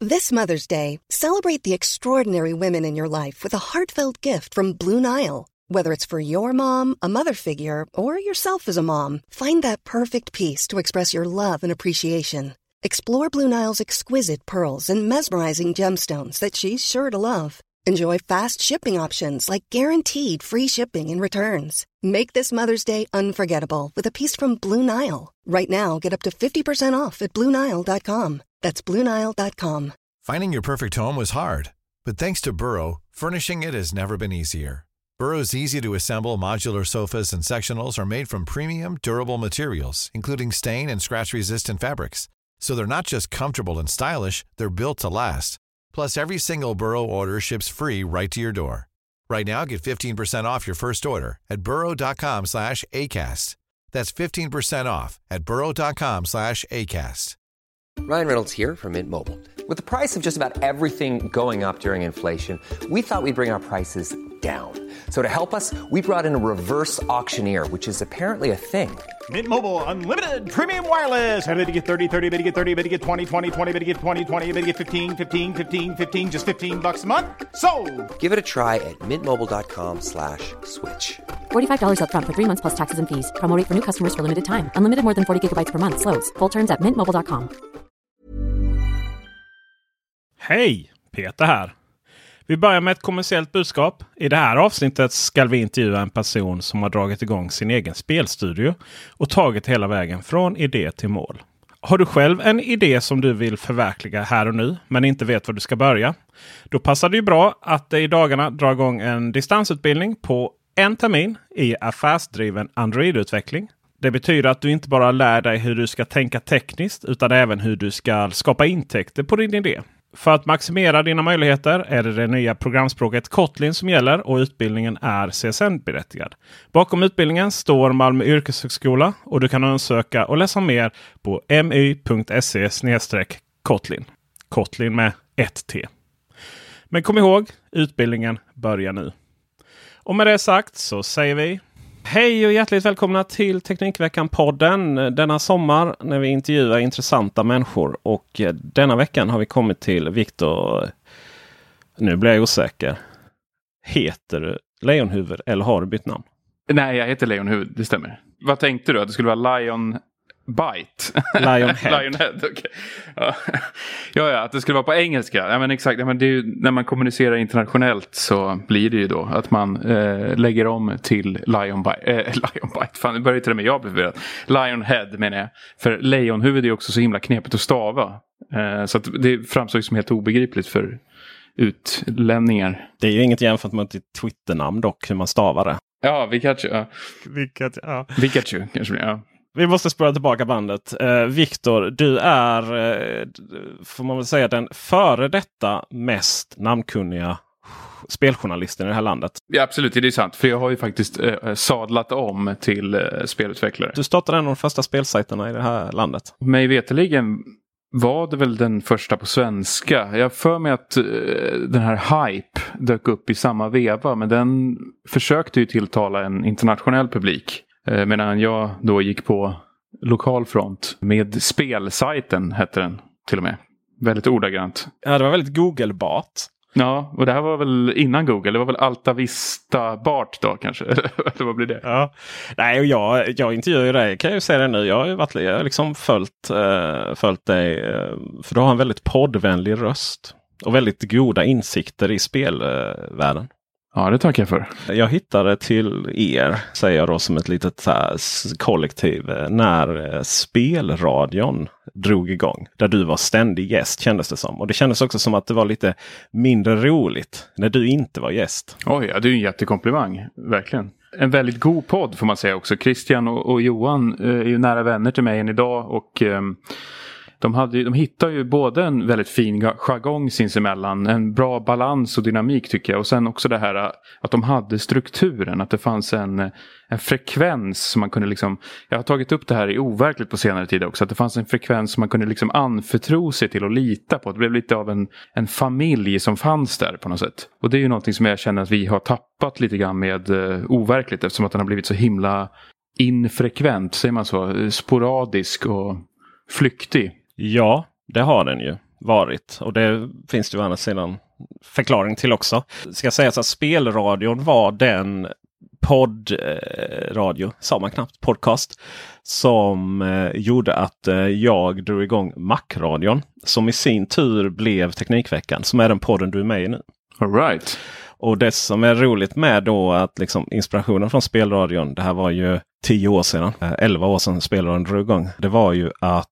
This Mother's Day, celebrate the extraordinary women in your life with a heartfelt gift from Blue Nile. Whether it's for your mom, a mother figure, or yourself as a mom, find that perfect piece to express your love and appreciation. Explore Blue Nile's exquisite pearls and mesmerizing gemstones that she's sure to love. Enjoy fast shipping options like guaranteed free shipping and returns. Make this Mother's Day unforgettable with a piece from Blue Nile. Right now, get up to 50% off at BlueNile.com. That's BlueNile.com. Finding your perfect home was hard, but thanks to Burrow, furnishing it has never been easier. Burrow's easy-to-assemble modular sofas and sectionals are made from premium, durable materials, including stain and scratch-resistant fabrics. So they're not just comfortable and stylish, they're built to last. Plus, every single Burrow order ships free right to your door. Right now, get 15% off your first order at burrow.com/ACAST. That's 15% off at burrow.com/ACAST. Ryan Reynolds here from Mint Mobile. With the price of just about everything going up during inflation, we thought we'd bring our prices down. So to help us, we brought in a reverse auctioneer, which is apparently a thing. Mint Mobile Unlimited Premium Wireless. How to get 30, 30, bit to get 30, bit to get 20, 20, 20, bit to get 20, 20, bit to get 15, 15, 15, 15, just $15 a month? Sold! Give it a try at mintmobile.com/switch. $45 up front for 3 months plus taxes and fees. Promo rate for new customers for limited time. Unlimited more than 40 gigabytes per month. Slows full terms at mintmobile.com. Hej, Peter här. Vi börjar med ett kommersiellt budskap. I det här avsnittet ska vi intervjua en person som har dragit igång sin egen spelstudio och tagit hela vägen från idé till mål. Har du själv en idé som du vill förverkliga här och nu men inte vet var du ska börja? Då passar det ju bra att i dagarna dra igång en distansutbildning på 1 termin i affärsdriven Android-utveckling. Det betyder att du inte bara lär dig hur du ska tänka tekniskt utan även hur du ska skapa intäkter på din idé. För att maximera dina möjligheter är det nya programspråket Kotlin som gäller och utbildningen är CSN-berättigad. Bakom utbildningen står Malmö yrkeshögskola och du kan ansöka och läsa mer på my.se/Kotlin. Kotlin med 1T. Men kom ihåg, utbildningen börjar nu. Och med det sagt så säger vi hej och hjärtligt välkomna till Teknikveckan-podden denna sommar när vi intervjuar intressanta människor. Och denna veckan har vi kommit till Viktor. Nu blir jag osäker. Heter du Lejonhuvud eller har du bytt namn? Nej, jag heter Lejonhuvud, det stämmer. Vad tänkte du? Att det skulle vara Lionbite? Lionhead. Lionhead, okej. Ja, att det skulle vara på engelska. Ja, men exakt. Ja, men det är ju, när man kommunicerar internationellt så blir det ju då att man lägger om till Lionbite. Fan, det börjar ju till och med jag bli förvirrad. Lionhead menar jag. För lejonhuvud är ju också så himla knepigt att stava. Så att det framstår som helt obegripligt för utlänningar. Det är ju inget jämfört med ditt Twitter-namn dock, hur man stavar det. Ja, Pikachu. Ja. Pikachu kanske, ja. Vi måste spåra tillbaka bandet. Viktor, du är, får man väl säga, den före detta mest namnkunniga speljournalisten i det här landet. Ja, absolut, det är sant. För jag har ju faktiskt sadlat om till spelutvecklare. Du startade en av de första spelsajterna i det här landet. Mig veteligen var det väl den första på svenska. Jag för mig att den här Hype dök upp i samma veva. Men den försökte ju tilltala en internationell publik. Medan jag då gick på lokal front med spelsajten, hette den till och med. Väldigt ordagrant. Ja, det var väldigt Google-bart. Ja, och det här var väl innan Google. Det var väl Alta Vista-bart då kanske. Eller vad blir det? Ja. Nej, och jag intervjuar ju dig. Kan jag ju säga det nu. Jag har liksom följt dig. För du har en väldigt poddvänlig röst. Och väldigt goda insikter i spelvärlden. Ja, det tackar jag för. Jag hittade till er, säger jag då som ett litet kollektiv, när spelradion drog igång. Där du var ständig gäst, kändes det som. Och det kändes också som att det var lite mindre roligt när du inte var gäst. Oj, ja, det är en jättekomplimang, verkligen. En väldigt god podd får man säga också. Christian och Johan är ju nära vänner till mig än idag och... De hittar ju både en väldigt fin jargong sinsemellan, en bra balans och dynamik tycker jag. Och sen också det här att de hade strukturen, att det fanns en frekvens som man kunde liksom... Jag har tagit upp det här i overkligt på senare tid också, att det fanns en frekvens som man kunde liksom anförtro sig till och lita på. Det blev lite av en familj som fanns där på något sätt. Och det är ju någonting som jag känner att vi har tappat lite grann med overkligt, eftersom att den har blivit så himla infrekvent, säger man så, sporadisk och flyktig. Ja, det har den ju. varit. Och det finns det ju annars sedan förklaring till också. Ska sägas att spelradion var den poddradio, sa man knappt, podcast, som gjorde att jag drog igång Mac-radion. Som i sin tur blev Teknikveckan, som är den podden du är med i nu. All right. Och det som är roligt med då att liksom inspirationen från spelradion, det här var ju 10 år sedan, 11 år sedan spelradion drog igång. Det var ju att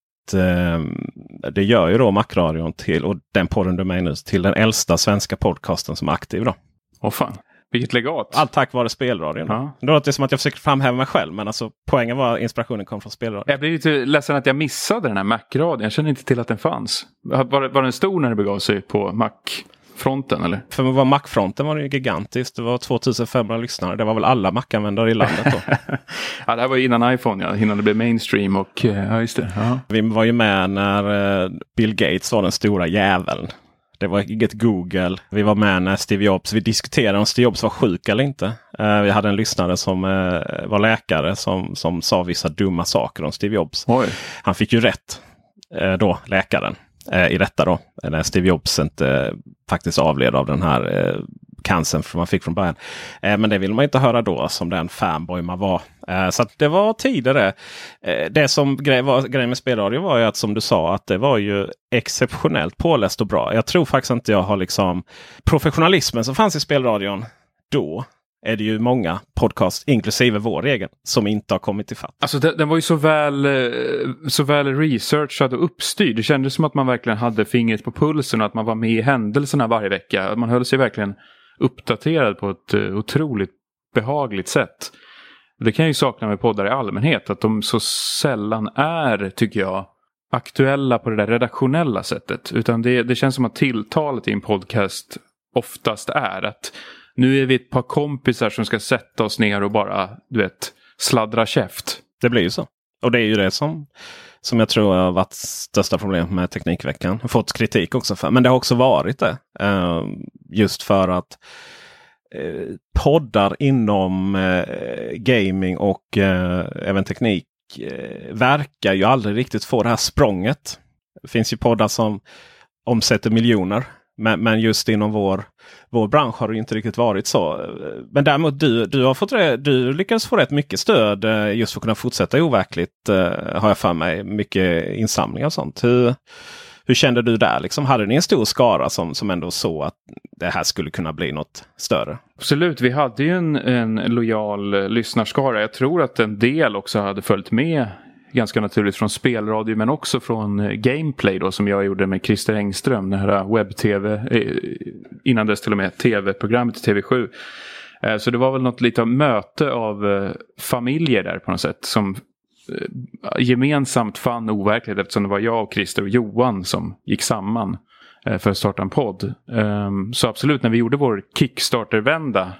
det gör ju då Mac-radion till, och den podden du är med i nu, till den äldsta svenska podcasten som är aktiv då. Åh fan. Vilket legat. Allt tack vare spelradion. Ja. Det låter som att jag försöker framhäva mig själv. Men alltså, poängen var att inspirationen kom från spelradion. Jag blev lite ledsen att jag missade den här Mac-radion. Jag kände inte till att den fanns. Var den stor när det begav sig på Mac-fronten? Eller? För att vara Mac-fronten var det ju gigantiskt. Det var 2500 lyssnare. Det var väl alla Mac-användare i landet då. Ja, det här var innan iPhone. Ja. Innan det blev mainstream. Och, ja, just det. Ja. Vi var ju med när Bill Gates var den stora jäveln. Det var inget Google. Vi var med när Steve Jobs. Vi diskuterade om Steve Jobs var sjuk eller inte. Vi hade en lyssnare som var läkare som sa vissa dumma saker om Steve Jobs. Oj. Han fick ju rätt då, läkaren, i detta då. När Steve Jobs inte faktiskt avled av den här cancern som man fick från början. Men det vill man inte höra då som den fanboy man var. Så att det var tidigare. Det som grejen med spelradio var ju att, som du sa, att det var ju exceptionellt påläst och bra. Jag tror faktiskt inte jag har liksom professionalismen som fanns i spelradion då. Är det ju många podcast, inklusive vår egen, som inte har kommit ifatt. Alltså den var ju så väl researchad och uppstyrd. Det kändes som att man verkligen hade fingret på pulsen och att man var med i händelserna varje vecka. Man höll sig verkligen uppdaterad på ett otroligt behagligt sätt. Det kan jag ju sakna med poddar i allmänhet, att de så sällan är, tycker jag, aktuella på det där redaktionella sättet. Utan det känns som att tilltalet i en podcast oftast är att nu är vi ett par kompisar som ska sätta oss ner och bara, sladdra käft. Det blir ju så. Och det är ju det som jag tror har varit största problemet med Teknikveckan. Jag har fått kritik också för. Men det har också varit det. Just för att poddar inom gaming och även teknik verkar ju aldrig riktigt få det här språnget. Det finns ju poddar som omsätter miljoner. Men just inom vår bransch har det inte riktigt varit så. Men däremot du lyckades få rätt mycket stöd just för att kunna fortsätta overkligt, har jag för mig. Mycket insamlingar och sånt. Hur kände du där? Liksom, hade ni en stor skara som ändå så att det här skulle kunna bli något större? Absolut, vi hade ju en lojal lyssnarskara. Jag tror att en del också hade följt med ganska naturligt från spelradio, men också från Gameplay då, som jag gjorde med Christer Engström, den här webb-tv, innan dess till och med tv-programmet i TV7. Så det var väl något lite av möte av familjer där på något sätt, som gemensamt fann overkligt, eftersom det var jag och Christer och Johan som gick samman för att starta en podd. Så absolut, när vi gjorde vår Kickstarter-vända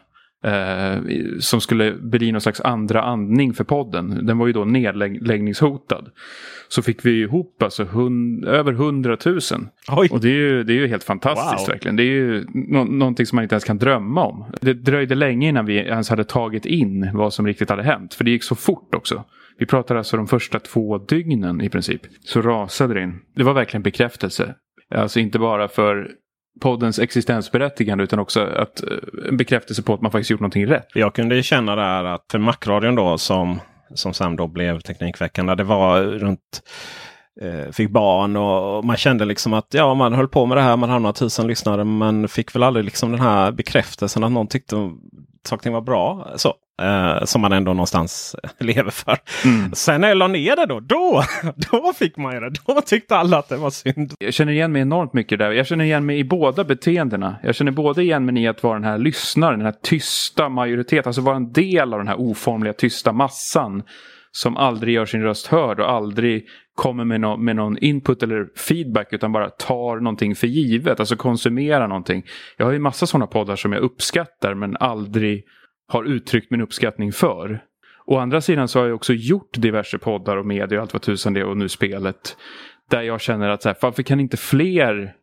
som skulle bli någon slags andra andning för podden. Den var ju då nedläggningshotad. Så fick vi ihop alltså över 100 000. Oj. Och det är ju helt fantastiskt, wow. Verkligen. Det är ju någonting som man inte ens kan drömma om. Det dröjde länge innan vi ens hade tagit in vad som riktigt hade hänt. För det gick så fort också. Vi pratade alltså de första 2 dygnen i princip. Så rasade det in. Det var verkligen bekräftelse. Alltså inte bara för poddens existensberättigande, utan också en bekräftelse på att man faktiskt gjort någonting rätt. Jag kunde ju känna där att för Mac-radion då, som sen då blev Teknikveckan, där det var runt fick barn och man kände liksom att ja, man höll på med det här, man hade några tusen lyssnare, men fick väl aldrig liksom den här bekräftelsen att någon tyckte saker var bra, så som man ändå någonstans lever för. Sen när jag la ner det då fick man ju det. Då tyckte alla att det var synd. Jag känner igen mig enormt mycket där. Jag känner igen mig i båda beteendena. Jag känner både igen mig i att vara den här lyssnaren, den här tysta majoriteten, alltså vara en del av den här oformliga tysta massan som aldrig gör sin röst hörd och aldrig kommer med någon input eller feedback, utan bara tar någonting för givet, alltså konsumerar någonting. Jag har ju massa sådana poddar som jag uppskattar men aldrig har uttryckt min uppskattning för. Å andra sidan så har jag också gjort diverse poddar och medier och allt vad tusan det och nu spelet, där jag känner att så här, varför kan inte fler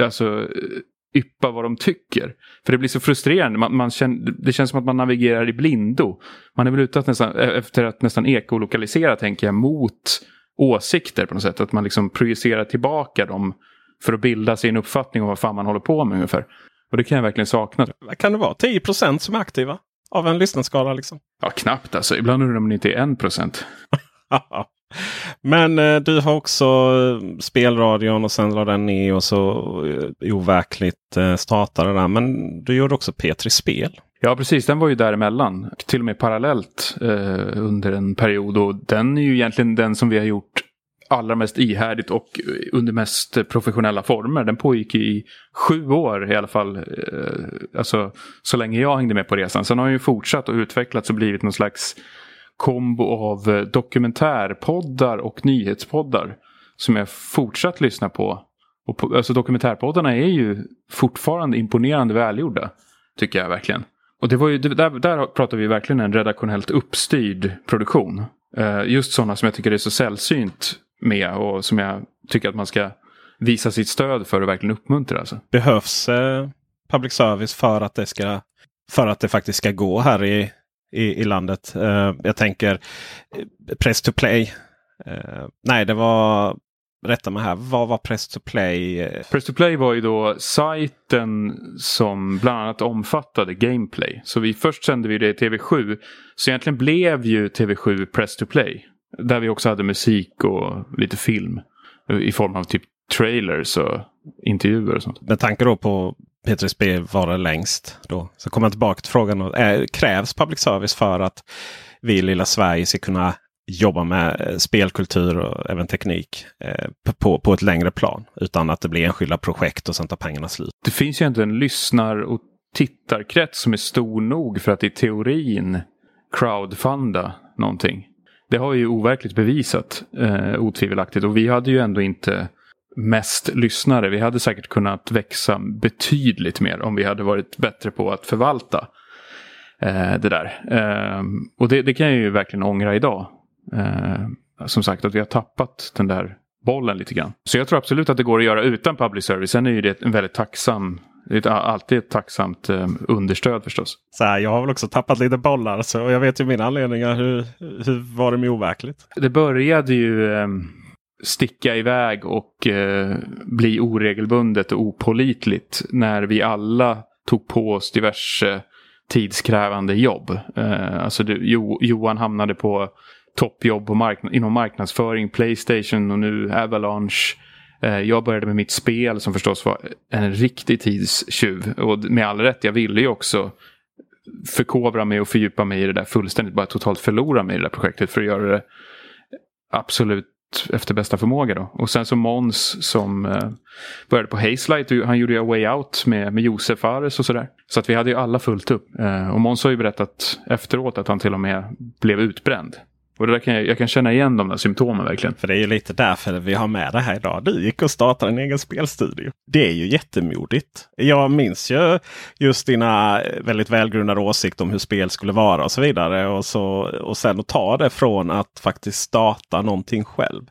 yppa vad de tycker? För det blir så frustrerande. Det känns som att man navigerar i blindo. Man är väl ute efter att nästan ekolokalisera, tänker jag, mot åsikter på något sätt. Att man liksom projicerar tillbaka de för att bilda sin uppfattning om vad fan man håller på med ungefär. Och det kan jag verkligen sakna. Vad kan det vara? 10% som är aktiva av en lyssnarskala liksom? Ja, knappt alltså. Ibland undrar man inte är 1%. Men du har också spelradion och sen la den ner och så overkligt startade där. Men du gjorde också P3 Spel. Ja, precis. Den var ju däremellan. Till och med parallellt under en period. Och den är ju egentligen den som vi har gjort allra mest ihärdigt och under mest professionella former. Den pågick i 7 år i alla fall. Alltså så länge jag hängde med på resan. Sen har den ju fortsatt och utvecklats och blivit någon slags kombo av dokumentärpoddar och nyhetspoddar som jag fortsatt lyssna på. Och alltså dokumentärpoddarna är ju fortfarande imponerande välgjorda, tycker jag verkligen. Och det var ju, där pratar vi verkligen en redaktionellt uppstyrd produktion. Just sådana som jag tycker är så sällsynt med och som jag tycker att man ska visa sitt stöd för och verkligen uppmuntra. Alltså. Behövs public service för att det faktiskt ska gå här i landet? Jag tänker press to play. Nej, det var... Rätta mig här. Vad var Press to Play? Press to Play var ju då sajten som bland annat omfattade gameplay. Så först sände vi det i TV7. Så egentligen blev ju TV7 Press to Play. Där vi också hade musik och lite film. I form av typ trailers och intervjuer och sånt. Med tanke då på P3 var det längst då. Så kommer jag tillbaka till frågan. Krävs public service för att vi i lilla Sverige ska kunna jobba med spelkultur och även teknik på ett längre plan utan att det blir enskilda projekt och sen tar pengarna slut? Det finns ju inte en lyssnar- och tittarkrets som är stor nog för att i teorin crowdfunda någonting. Det har vi ju overkligt bevisat otvivelaktigt, och vi hade ju ändå inte mest lyssnare. Vi hade säkert kunnat växa betydligt mer om vi hade varit bättre på att förvalta det där. Och det kan jag ju verkligen ångra idag. Som sagt, att vi har tappat den där bollen lite grann. Så jag tror absolut att det går att göra utan public service. Sen är ju det en väldigt alltid ett tacksamt understöd förstås. Så här, jag har väl också tappat lite bollar, så jag vet ju mina anledningar. Hur var det med overkligt? Det började ju sticka iväg och bli oregelbundet och opålitligt när vi alla tog på oss diverse tidskrävande jobb. Alltså Johan hamnade på toppjobb inom marknadsföring, PlayStation och nu Avalanche. Jag började med mitt spel som förstås var en riktig tidstjuv. Och med all rätt, jag ville ju också förkovra mig och fördjupa mig i det där fullständigt. Bara totalt förlora mig i det där projektet för att göra det absolut efter bästa förmåga då. Och sen så Måns som började på Hazelight, han gjorde ju A Way Out med Josef Fares och sådär. Så att vi hade ju alla fullt upp. Och Måns har ju berättat efteråt att han till och med blev utbränd. Och det där jag kan känna igen de där symptomen verkligen. För det är ju lite därför vi har med det här idag. Du gick och startade en egen spelstudio. Det är ju jättemodigt. Jag minns ju just dina väldigt välgrundade åsikter om hur spel skulle vara och så vidare. Och sen att ta det från att faktiskt starta någonting själv.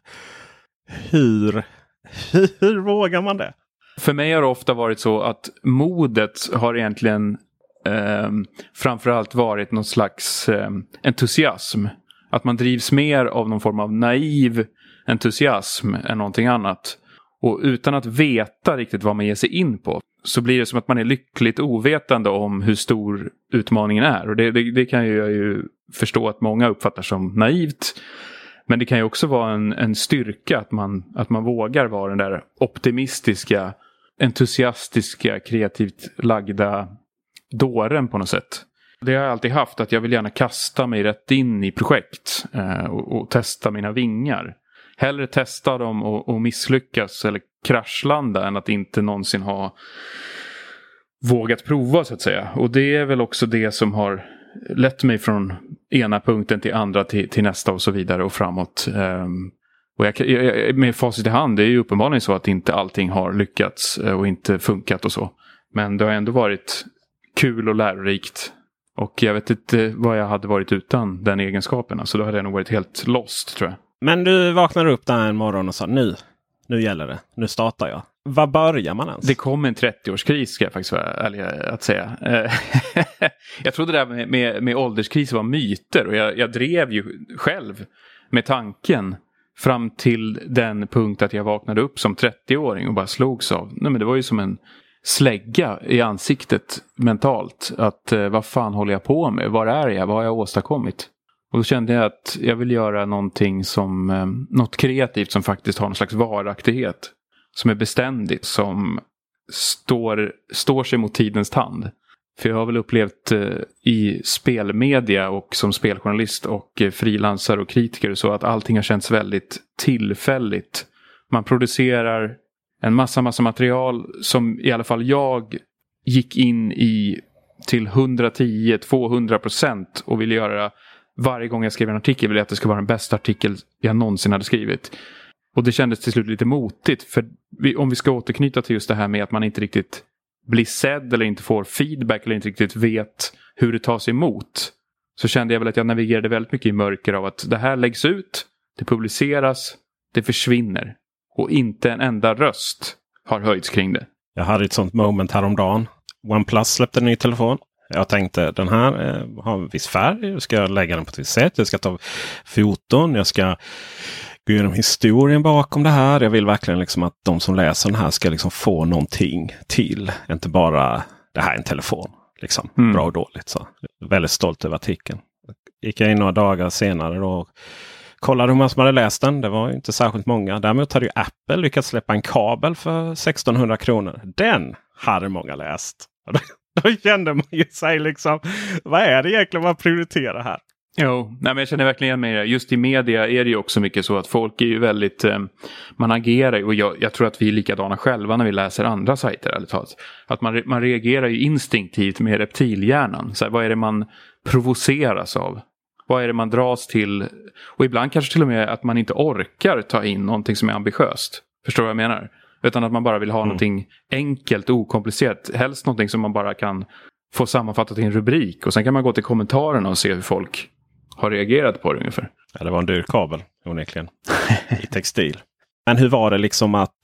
Hur vågar man det? För mig har det ofta varit så att modet har egentligen framförallt varit någon slags entusiasm. Att man drivs mer av någon form av naiv entusiasm än någonting annat. Och utan att veta riktigt vad man ger sig in på så blir det som att man är lyckligt ovetande om hur stor utmaningen är. Och det kan jag ju förstå att många uppfattar som naivt. Men det kan ju också vara en styrka att man vågar vara den där optimistiska, entusiastiska, kreativt lagda dåren på något sätt. Det har jag alltid haft, att jag vill gärna kasta mig rätt in i projekt och testa mina vingar. Hellre testa dem och misslyckas eller kraschlanda än att inte någonsin ha vågat prova så att säga. Och det är väl också det som har lett mig från ena punkten till andra till nästa och så vidare och framåt. Och med facit i hand, det är ju uppenbarligen så att inte allting har lyckats och inte funkat och så. Men det har ändå varit kul och lärorikt. Och jag vet inte vad jag hade varit utan den egenskapen. Alltså då hade jag nog varit helt lost, tror jag. Men du vaknade upp där en morgon och sa nu gäller det. Nu startar jag. Var börjar man ens? Det kom en 30-årskris, ska jag faktiskt vara ärlig att säga. Jag trodde det där med ålderskris var myter. Och jag drev ju själv med tanken Fram till den punkt att jag vaknade upp som 30-åring och bara slogs av. Nej, men det var ju som en slägga i ansiktet mentalt. Att vad fan håller jag på med? Var är jag? Vad har jag åstadkommit? Och då kände jag att jag vill göra någonting som något kreativt som faktiskt har någon slags varaktighet. Som är beständigt. Som står sig mot tidens tand. För jag har väl upplevt i spelmedia och som speljournalist och frilansare och kritiker så att allting har känts väldigt tillfälligt. Man producerar en massa material som i alla fall jag gick in i till 110-200% och ville göra varje gång jag skrev en artikel ville jag att det skulle vara den bästa artikel jag någonsin hade skrivit. Och det kändes till slut lite motigt för om vi ska återknyta till just det här med att man inte riktigt blir sedd eller inte får feedback eller inte riktigt vet hur det tas emot. Så kände jag väl att jag navigerade väldigt mycket i mörker av att det här läggs ut, det publiceras, det försvinner. Och inte en enda röst har höjts kring det. Jag hade ett sånt moment häromdagen. OnePlus släppte en ny telefon. Jag tänkte den här har en viss färg. Jag ska lägga den på ett visst sätt. Jag ska ta foton. Jag ska gå igenom historien bakom det här. Jag vill verkligen liksom att de som läser den här ska liksom få någonting till. Inte bara det här är en telefon. Liksom. Bra och dåligt. Så. Väldigt stolt över artikeln. Gick jag in några dagar senare och kollade hur många som hade läst den. Det var inte särskilt många. Däremot hade ju Apple lyckats släppa en kabel för 1600 kronor. Den hade många läst. Då kände man ju sig liksom, vad är det egentligen man prioriterar här? Jo, nej men jag känner verkligen igen mig i det. Just i media är det ju också mycket så att folk är ju väldigt, man agerar och jag tror att vi är likadana själva när vi läser andra sajter. Eller talat. Att man reagerar ju instinktivt med reptilhjärnan. Så här, vad är det man provoceras av? Vad är det man dras till? Och ibland kanske till och med att man inte orkar ta in någonting som är ambitiöst. Förstår du vad jag menar? Utan att man bara vill ha någonting enkelt och okomplicerat. Helst någonting som man bara kan få sammanfattat i en rubrik. Och sen kan man gå till kommentarerna och se hur folk har reagerat på det ungefär. Ja, det var en dyr kabel onekligen. I textil. Men hur var det liksom att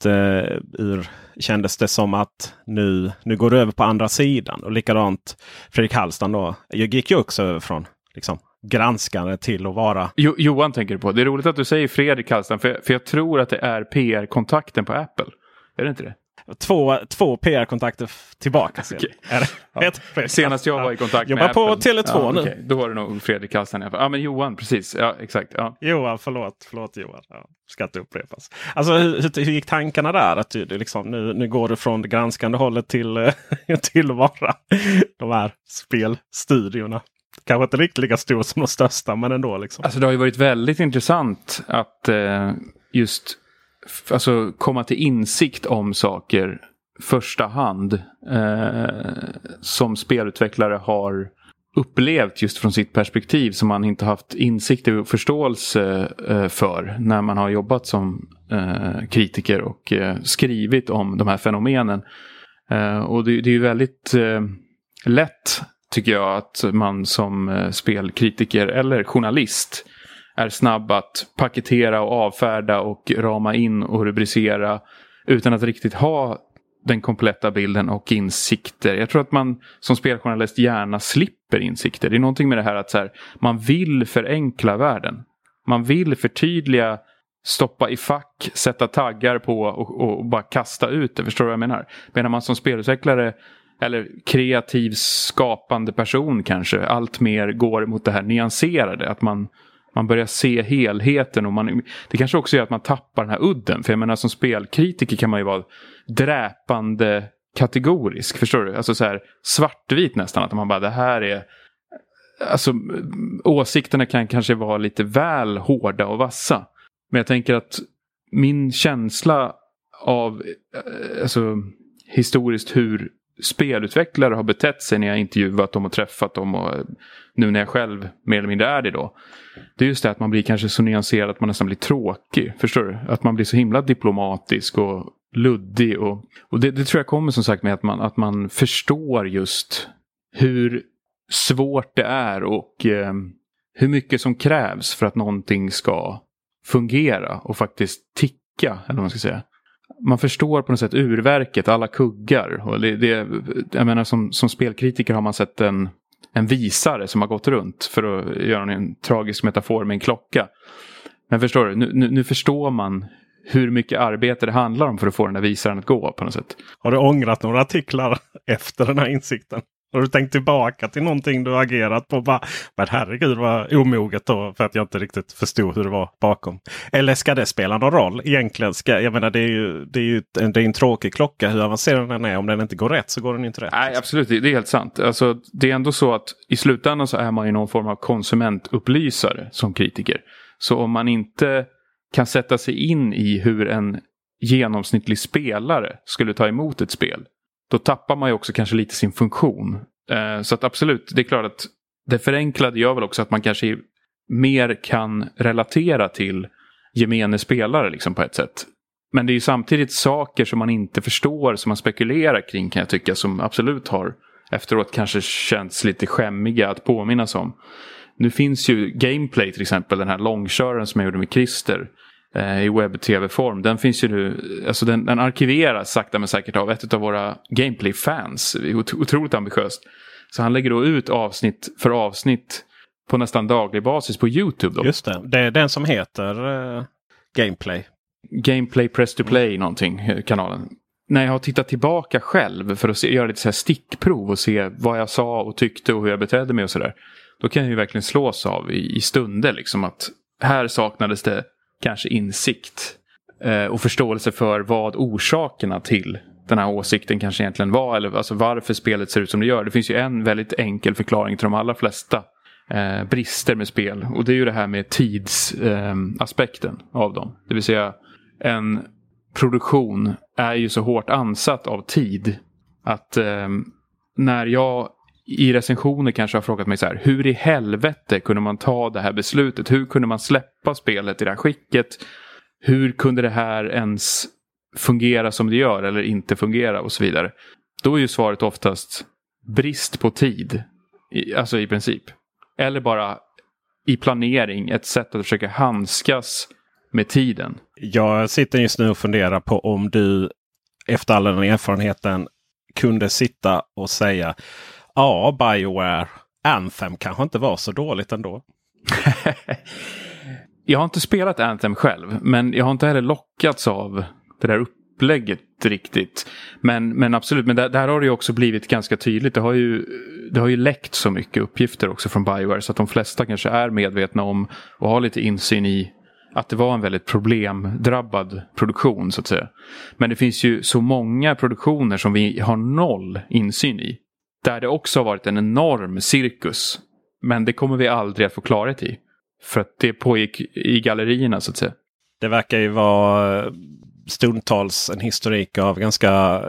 kändes det som att nu går det över på andra sidan? Och likadant Fredrik Hallstam då. Jag gick ju också över från liksom granskande till att vara... Johan tänker du på. Det är roligt att du säger Fredrik Hallstam. För jag tror att det är PR-kontakten på Apple. Är det inte det? Två PR-kontakter tillbaka. Okay. Ja. Senast jag var i kontakt med Apple. Jobbar Apple. på Tele2 nu. Okay. Då var det nog Fredrik Hallstam. Ja, men Johan, precis. Ja, exakt. Ja. Johan, förlåt Johan. Ja, ska inte upprepas. Alltså hur gick tankarna där? Att du liksom, nu går du från det granskande hållet till att vara de här spelstudiorna. Kanske inte riktigt lika stor som de största, men ändå liksom. Alltså det har ju varit väldigt intressant att alltså komma till insikt om saker första hand som spelutvecklare har upplevt just från sitt perspektiv som man inte haft insikt och förståelse för när man har jobbat som kritiker och skrivit om de här fenomenen. Och det är ju väldigt lätt tycker jag att man som spelkritiker eller journalist är snabb att paketera och avfärda och rama in och rubricera utan att riktigt ha den kompletta bilden och insikter. Jag tror att man som speljournalist gärna slipper insikter. Det är någonting med det här att så här, man vill förenkla världen. Man vill förtydliga, stoppa i fack, sätta taggar på och bara kasta ut det. Förstår du vad jag menar? Medan man som spelutvecklare eller kreativ skapande person kanske allt mer går mot det här nyanserade. Att man börjar se helheten och det kanske också gör att man tappar den här udden. För jag menar som spelkritiker kan man ju vara dräpande kategorisk. Förstår du? Alltså så här svartvit nästan. Att man bara det här är... Alltså åsikterna kan kanske vara lite väl hårda och vassa. Men jag tänker att min känsla av alltså historiskt hur spelutvecklare har betett sig när jag intervjuat dem och träffat dem och nu när jag själv mer eller mindre är det då. Det är just det att man blir kanske så nyanserad att man nästan blir tråkig. Förstår du? Att man blir så himla diplomatisk och luddig. Och det tror jag kommer som sagt med att man förstår just hur svårt det är och hur mycket som krävs för att någonting ska fungera och faktiskt ticka, eller vad man ska säga. Man förstår på något sätt urverket, alla kuggar. Och jag menar som spelkritiker har man sett en visare som har gått runt för att göra en tragisk metafor med en klocka. Men förstår du, nu förstår man hur mycket arbete det handlar om för att få den där visaren att gå på något sätt. Har du ångrat några artiklar efter den här insikten? Har du tänkt tillbaka till någonting du agerat på? Men herregud vad omoget då, för att jag inte riktigt förstod hur det var bakom. Eller ska det spela någon roll egentligen? Jag menar, det är en tråkig klocka hur avancerad den är. Om den inte går rätt så går den inte rätt. Nej, absolut. Det är helt sant. Alltså, det är ändå så att i slutändan så är man ju någon form av konsumentupplysare som kritiker. Så om man inte kan sätta sig in i hur en genomsnittlig spelare skulle ta emot ett spel, då tappar man ju också kanske lite sin funktion. Så att absolut, det är klart att det förenklade gör väl också att man kanske mer kan relatera till gemene spelare liksom på ett sätt. Men det är ju samtidigt saker som man inte förstår, som man spekulerar kring, kan jag tycka, som absolut har efteråt kanske känts lite skämmiga att påminnas om. Nu finns ju Gameplay till exempel, den här långköraren som jag gjorde med Christer i webb-tv-form. Den finns ju nu, alltså den arkiveras sakta men säkert av ett av våra Gameplay-fans. Otroligt ambitiöst. Så han lägger då ut avsnitt för avsnitt på nästan daglig basis på YouTube då. Just det, det är den som heter Gameplay. Gameplay Press to Play någonting, kanalen. När jag har tittat tillbaka själv för att göra lite så här stickprov och se vad jag sa och tyckte och hur jag betedde mig och sådär. Då kan jag ju verkligen slås av i stunder liksom att här saknades det kanske insikt och förståelse för vad orsakerna till den här åsikten kanske egentligen var, eller alltså varför spelet ser ut som det gör. Det finns ju en väldigt enkel förklaring till de allra flesta brister med spel, och det är ju det här med tidsaspekten av dem. Det vill säga, en produktion är ju så hårt ansatt av tid att när jag i recensioner kanske har frågat mig så här: hur i helvete kunde man ta det här beslutet? Hur kunde man släppa spelet i det här skicket? Hur kunde det här ens fungera som det gör eller inte fungera och så vidare? Då är ju svaret oftast brist på tid. Alltså i princip. Eller bara i planering, ett sätt att försöka handskas med tiden. Jag sitter just nu och funderar på om du efter all den erfarenheten kunde sitta och säga: ja, BioWare, Anthem kanske inte var så dåligt ändå. Jag har inte spelat Anthem själv, men jag har inte heller lockats av det där upplägget riktigt. Men absolut, men där har det ju också blivit ganska tydligt. Det har ju läckt så mycket uppgifter också från BioWare så att de flesta kanske är medvetna om och har lite insyn i att det var en väldigt problemdrabbad produktion så att säga. Men det finns ju så många produktioner som vi har noll insyn i. Där det också har varit en enorm cirkus. Men det kommer vi aldrig att få klarhet i. För att det pågick i gallerierna så att säga. Det verkar ju vara stundtals en historik av ganska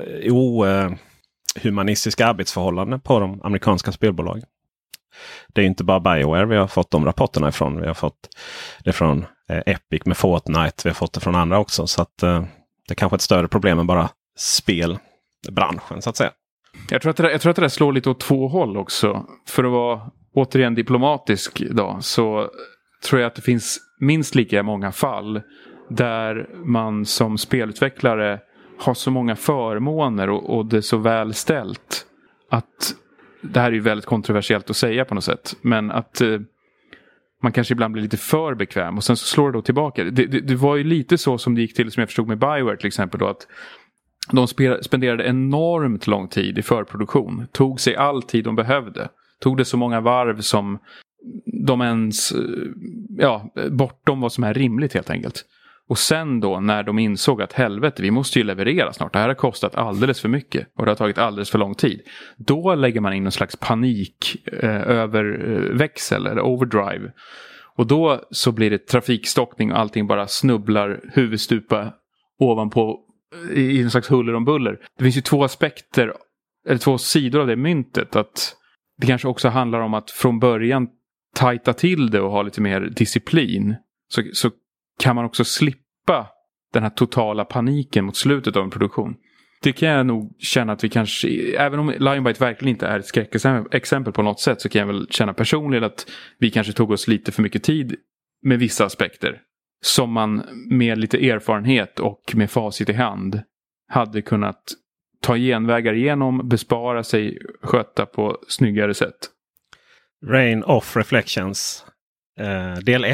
humanistiska arbetsförhållanden på de amerikanska spelbolagen. Det är inte bara BioWare vi har fått de rapporterna ifrån. Vi har fått det från Epic med Fortnite. Vi har fått det från andra också. Så att det är kanske ett större problem än bara spelbranschen så att säga. Jag tror att det där slår lite åt två håll också. För att vara återigen diplomatisk idag, så tror jag att det finns minst lika många fall där man som spelutvecklare har så många förmåner och det är så väl ställt att det här är ju väldigt kontroversiellt att säga på något sätt, men att man kanske ibland blir lite för bekväm och sen så slår det då tillbaka. Det var ju lite så som det gick till, som jag förstod med BioWare till exempel då, att de spenderade enormt lång tid i förproduktion. Tog sig all tid de behövde. Tog det så många varv som de ens, bortom vad som är rimligt helt enkelt. Och sen då när de insåg att helvete, vi måste ju leverera snart. Det här har kostat alldeles för mycket och det har tagit alldeles för lång tid. Då lägger man in en slags panik överväxel eller overdrive. Och då så blir det trafikstockning och allting bara snubblar huvudstupa ovanpå i en slags huller om buller. Det finns ju två aspekter, eller två sidor av det myntet. Att det kanske också handlar om att från början tajta till det och ha lite mer disciplin. Så kan man också slippa den här totala paniken mot slutet av en produktion. Det kan jag nog känna att vi kanske, även om Lionbyte verkligen inte är ett skräckexempel på något sätt, så kan jag väl känna personligen att vi kanske tog oss lite för mycket tid med vissa aspekter. Som man med lite erfarenhet och med facit i hand hade kunnat ta genvägar igenom, bespara sig, sköta på snyggare sätt. Rain of Reflections del 1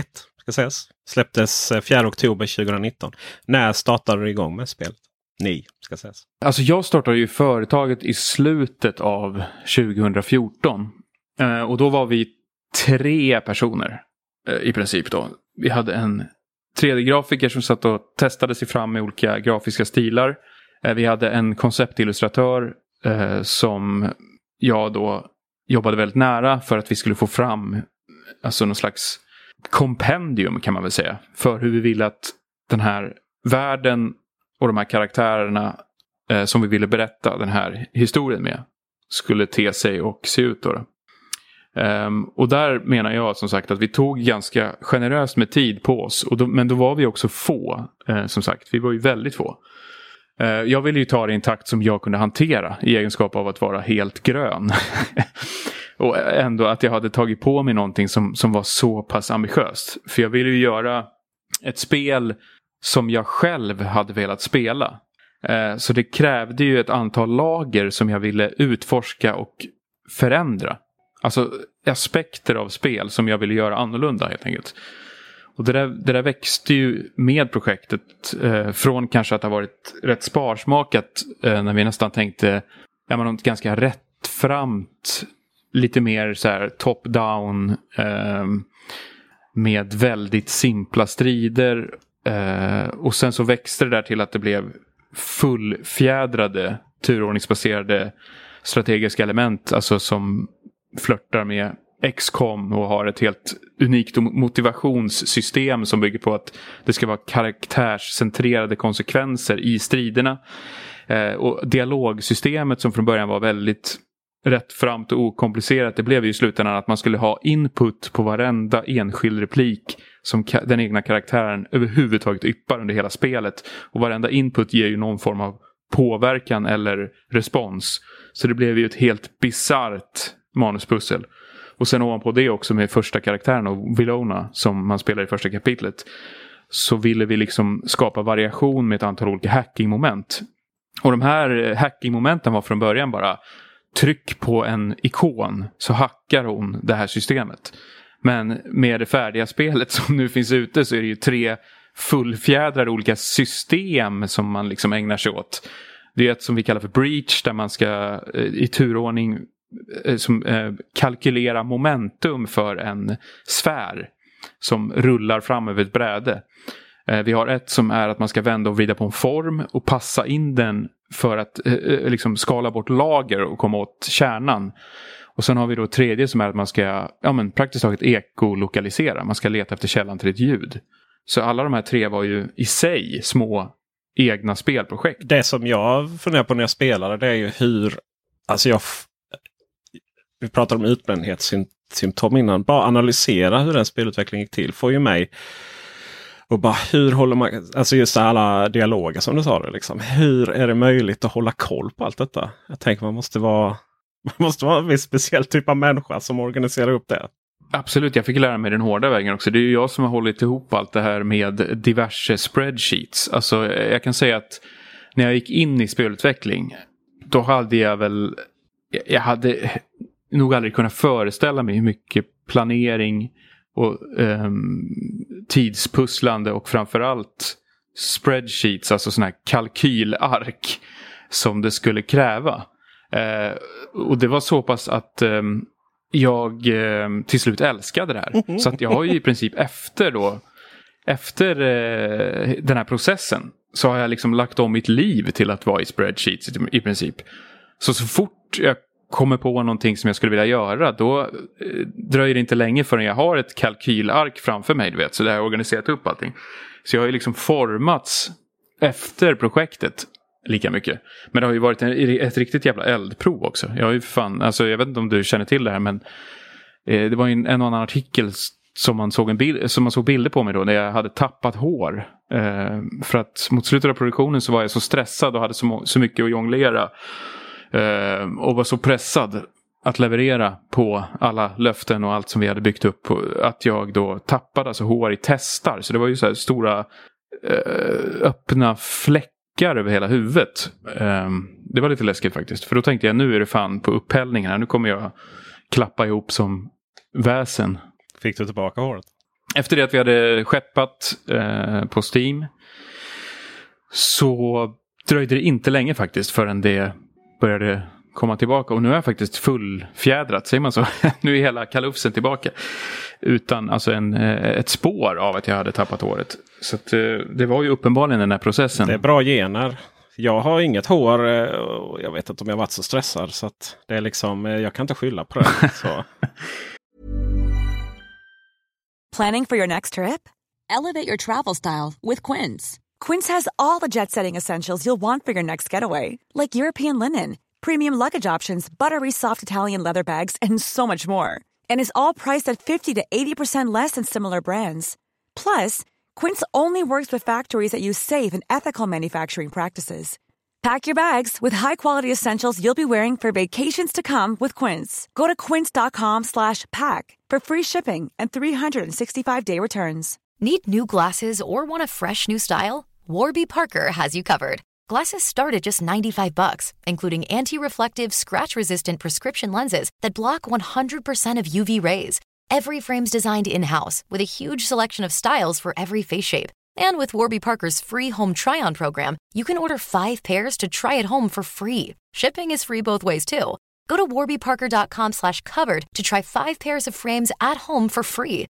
ska sägas. Släpptes 4 oktober 2019. När startade du igång med spelet? Ni, ska sägas. Alltså jag startade ju företaget i slutet av 2014. Och då var vi 3 personer i princip då. Vi hade en 3D-grafiker som satt och testade sig fram med olika grafiska stilar. Vi hade en konceptillustratör som jag då jobbade väldigt nära för att vi skulle få fram alltså någon slags kompendium kan man väl säga. För hur vi ville att den här världen och de här karaktärerna som vi ville berätta den här historien med skulle te sig och se ut då. Och där menar jag som sagt att vi tog ganska generöst med tid på oss. Men då var vi också få, som sagt. Vi var ju väldigt få. Jag ville ju ta det i en takt som jag kunde hantera i egenskap av att vara helt grön. Och ändå att jag hade tagit på mig någonting som var så pass ambitiöst. För jag ville ju göra ett spel som jag själv hade velat spela. Så det krävde ju ett antal lager som jag ville utforska och förändra. Alltså aspekter av spel som jag ville göra annorlunda helt enkelt. Och det där växte ju med projektet från kanske att ha varit rätt sparsmakat när vi nästan tänkte något ganska rättframt, lite mer så här top-down med väldigt simpla strider. Och sen så växte det där till att det blev fullfjädrade turordningsbaserade strategiska element, alltså som flörtar med XCOM och har ett helt unikt motivationssystem som bygger på att det ska vara karaktärscentrerade konsekvenser i striderna. Och dialogsystemet som från början var väldigt rättframt och okomplicerat, det blev ju i slutändan att man skulle ha input på varenda enskild replik som den egna karaktären överhuvudtaget yppar under hela spelet. Och varenda input ger ju någon form av påverkan eller respons. Så det blev ju ett helt bizarrt manuspussel. Och sen ovanpå det också med första karaktären och Vilona som man spelar i första kapitlet, så ville vi liksom skapa variation med ett antal olika hackingmoment. Och de här hackingmomenten var från början bara tryck på en ikon så hackar hon det här systemet. Men med det färdiga spelet som nu finns ute så är det ju 3 fullfjädrade olika system som man liksom ägnar sig åt. Det är ett som vi kallar för breach där man ska i turordning kalkylera momentum för en sfär som rullar fram över ett bräde. Vi har ett som är att man ska vända och vrida på en form och passa in den för att liksom skala bort lager och komma åt kärnan. Och sen har vi då ett tredje som är att man ska praktiskt taget ekolokalisera. Man ska leta efter källan till ett ljud. Så alla de här 3 var ju i sig små egna spelprojekt. Det som jag funderar på när jag spelade, det är ju hur... Alltså vi pratade om utbrändhetssymptom innan. Bara analysera hur den spelutveckling gick till får ju mig... Och bara hur håller man... Alltså just alla dialoger som du sa det liksom. Hur är det möjligt att hålla koll på allt detta? Jag tänker man måste vara en viss speciell typ av människa som organiserar upp det. Absolut, jag fick lära mig den hårda vägen också. Det är ju jag som har hållit ihop allt det här med diverse spreadsheets. Alltså jag kan säga att när jag gick in i spelutveckling, då hade jag hade nog aldrig kunnat föreställa mig hur mycket planering och tidspusslande och framförallt spreadsheets, alltså sådana här kalkylark som det skulle kräva. Och det var så pass att jag till slut älskade det här. Så att jag har ju i princip efter den här processen så har jag liksom lagt om mitt liv till att vara i spreadsheets i princip. Så fort jag kommer på någonting som jag skulle vilja göra, då dröjer det inte länge förrän jag har ett kalkylark framför mig, du vet. Så där har jag organiserat upp allting. Så jag har ju liksom formats efter projektet lika mycket. Men det har ju varit ett riktigt jävla eldprov också. Jag har ju jag vet inte om du känner till det här, men det var en och annan artikel som man såg bilder på mig då när jag hade tappat hår. För att mot slutet av produktionen så var jag så stressad och hade så mycket att jonglera. Och var så pressad att leverera på alla löften och allt som vi hade byggt upp, att jag då tappade alltså hår i testar. Så det var ju så här stora öppna fläckar över hela huvudet. Det var lite läskigt faktiskt. För då tänkte jag, nu är det fan på upphällningen här. Nu kommer jag klappa ihop som väsen. Fick du tillbaka håret? efter det att vi hade skeppat på Steam så dröjde det inte länge faktiskt förrän det började komma tillbaka. Och nu är jag faktiskt fullfjädrat, säger man så? Nu är hela kalufsen tillbaka. Utan alltså ett spår av att jag hade tappat håret. Så att, det var ju uppenbarligen den här processen. Det är bra gener. Jag har inget hår och jag vet inte om jag varit så stressad. Så att det är liksom, jag kan inte skylla på det. Så. Planning for your next trip? Elevate your travel style with Quince. Quince has all the jet-setting essentials you'll want for your next getaway. Like European linen, premium luggage options, buttery soft Italian leather bags, and so much more. And is all priced at 50 to 80% less than similar brands. Plus, Quince only works with factories that use safe and ethical manufacturing practices. Pack your bags with high-quality essentials you'll be wearing for vacations to come with Quince. Go to quince.com/pack for free shipping and 365-day returns. Need new glasses or want a fresh new style? Warby Parker has you covered. Glasses start at just $95, including anti-reflective, scratch-resistant prescription lenses that block 100% of UV rays. Every frame's designed in-house with a huge selection of styles for every face shape. And with Warby Parker's free home try-on program, you can order 5 pairs to try at home for free. Shipping is free both ways, too. Go to warbyparker.com/covered to try 5 pairs of frames at home for free.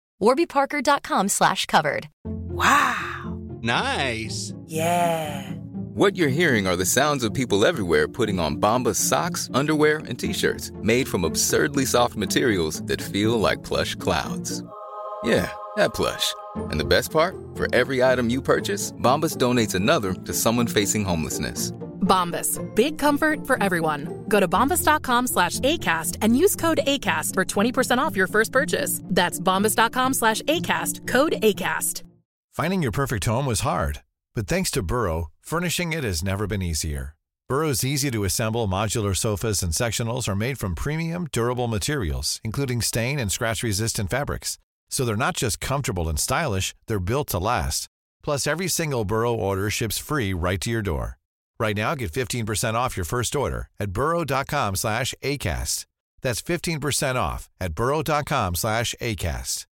warbyparker.com/covered. Wow. Nice. Yeah. What you're hearing are the sounds of people everywhere putting on Bombas socks, underwear, and T-shirts made from absurdly soft materials that feel like plush clouds. Yeah, that plush. And the best part? For every item you purchase, Bombas donates another to someone facing homelessness. Bombas. Big comfort for everyone. Go to bombas.com/ACAST and use code ACAST for 20% off your first purchase. That's bombas.com/ACAST. Code ACAST. Finding your perfect home was hard, but thanks to Burrow, furnishing it has never been easier. Burrow's easy-to-assemble modular sofas and sectionals are made from premium, durable materials, including stain and scratch-resistant fabrics. So they're not just comfortable and stylish, they're built to last. Plus, every single Burrow order ships free right to your door. Right now, get 15% off your first order at burrow.com/ACAST. That's 15% off at burrow.com/ACAST.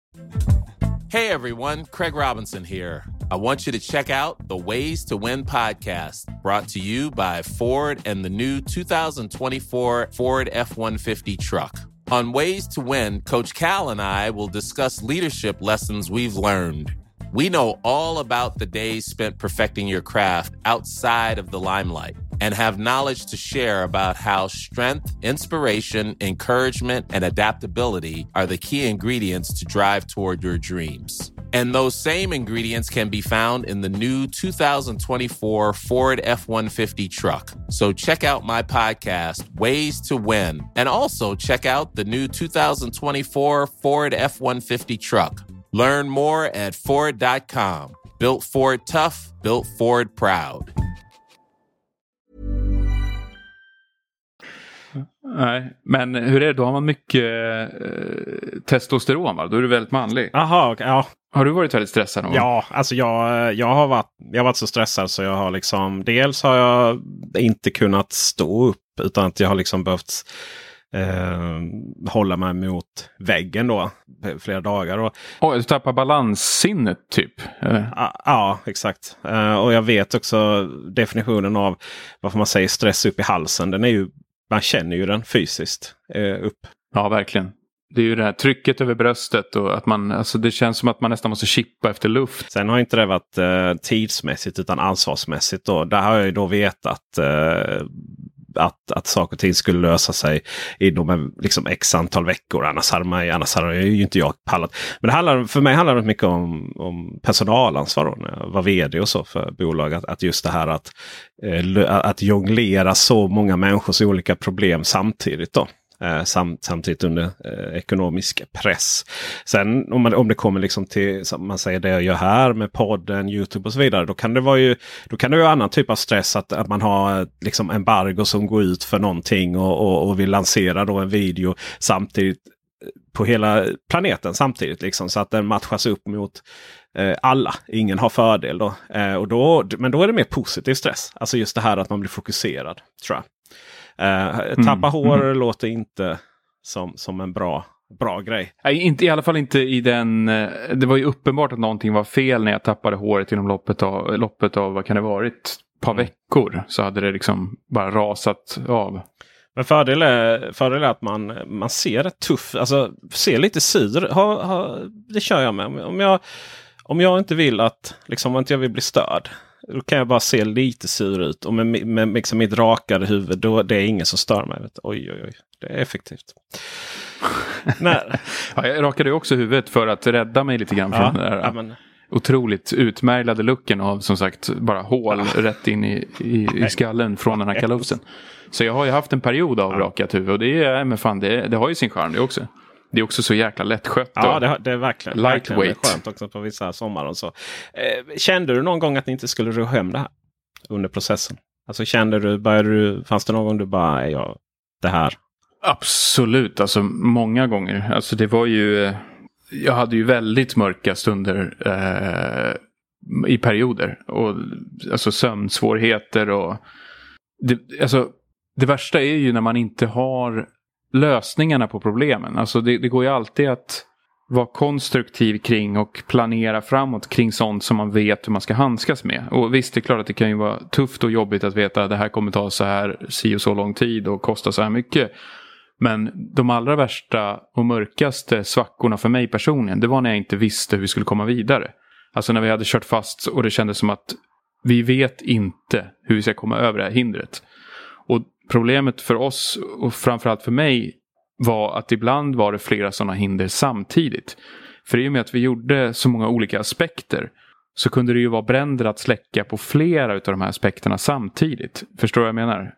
Hey everyone, Craig Robinson here. I want you to check out the Ways to Win podcast, brought to you by Ford and the new 2024 Ford F-150 truck. On Ways to Win, Coach Cal and I will discuss leadership lessons we've learned. We know all about the days spent perfecting your craft outside of the limelight and have knowledge to share about how strength, inspiration, encouragement, and adaptability are the key ingredients to drive toward your dreams. And those same ingredients can be found in the new 2024 Ford F-150 truck. So check out my podcast, Ways to Win, and also check out the new 2024 Ford F-150 truck. Learn more at Ford.com. Built Ford tough, built Ford proud. Nej, men hur är det? Då har man mycket testosteron, va? Då är du väldigt manlig. Jaha, ja. Har du varit väldigt stressad någon gång? Ja, alltså jag har varit så stressad så jag har liksom... Dels har jag inte kunnat stå upp utan att jag har liksom behövt hålla mig mot väggen då flera dagar. Du tappar balanssinnet typ? Ja, exakt. Och jag vet också definitionen av varför man säger stress upp i halsen. Den är ju, man känner ju den fysiskt upp. Ja, verkligen. Det är ju det här trycket över bröstet och att man, alltså det känns som att man nästan måste chippa efter luft. Sen har inte det varit tidsmässigt utan ansvarsmässigt då. Där har jag ju då vetat att saker och ting skulle lösa sig inom liksom x antal veckor. Annars hade ju inte jag pallat. Men för mig handlar det mycket om personalansvar då, när jag var vd och så för bolaget. Att just det här att jonglera så många människors olika problem samtidigt då. Samtidigt under ekonomisk press. Sen om det kommer liksom till, som man säger, det jag gör här med podden, YouTube och så vidare, då kan det vara en annan typ av stress att man har liksom embargo som går ut för någonting och vill lansera då en video samtidigt på hela planeten samtidigt liksom, så att den matchas upp mot alla. Ingen har fördel då. Men då är det mer positiv stress. Alltså just det här att man blir fokuserad, tror jag. Tappa hår låter inte som en bra bra grej. Nej, inte, i alla fall inte i den... Det var ju uppenbart att någonting var fel när jag tappade håret inom loppet av vad kan det varit? Ett par veckor. Så hade det liksom bara rasat av. Men fördel är att man ser rätt tuff, alltså ser lite sur. Det kör jag med. Om jag inte vill att, liksom, om inte jag vill bli störd, då kan jag bara se lite sur ut. Och med liksom mitt rakade huvud, då det är ingen som stör mig. Vet. Oj, det är effektivt. Ja, jag rakade ju också huvudet för att rädda mig lite grann från den där otroligt utmärglade looken av, som sagt, bara hål rätt in i skallen från den här kalufsen. Så jag har ju haft en period av rakat huvud, och det har ju sin charm det också. Det är också så jäkla lättskött. Ja, det är verkgen lightweight. Skönt också på vissa sommar och så. Kände du någon gång att ni inte skulle ro hem det här under processen? Alltså fanns det någon gång du bara, det här? Absolut, alltså många gånger. Alltså det var ju, jag hade ju väldigt mörka stunder i perioder. Och alltså sömnsvårigheter och det värsta är ju när man inte har lösningarna på problemen. Alltså det går ju alltid att vara konstruktiv kring och planera framåt kring sånt som man vet hur man ska handskas med. Och visst, det är klart att det kan ju vara tufft och jobbigt att veta att det här kommer ta så här si och så lång tid och kosta så här mycket. Men de allra värsta och mörkaste svackorna för mig personligen, det var när jag inte visste hur vi skulle komma vidare. Alltså när vi hade kört fast och det kändes som att vi vet inte hur vi ska komma över det här hindret. Och problemet för oss, och framförallt för mig, var att ibland var det flera sådana hinder samtidigt. För i och med att vi gjorde så många olika aspekter, så kunde det ju vara bränder att släcka på flera av de här aspekterna samtidigt. Förstår du vad jag menar?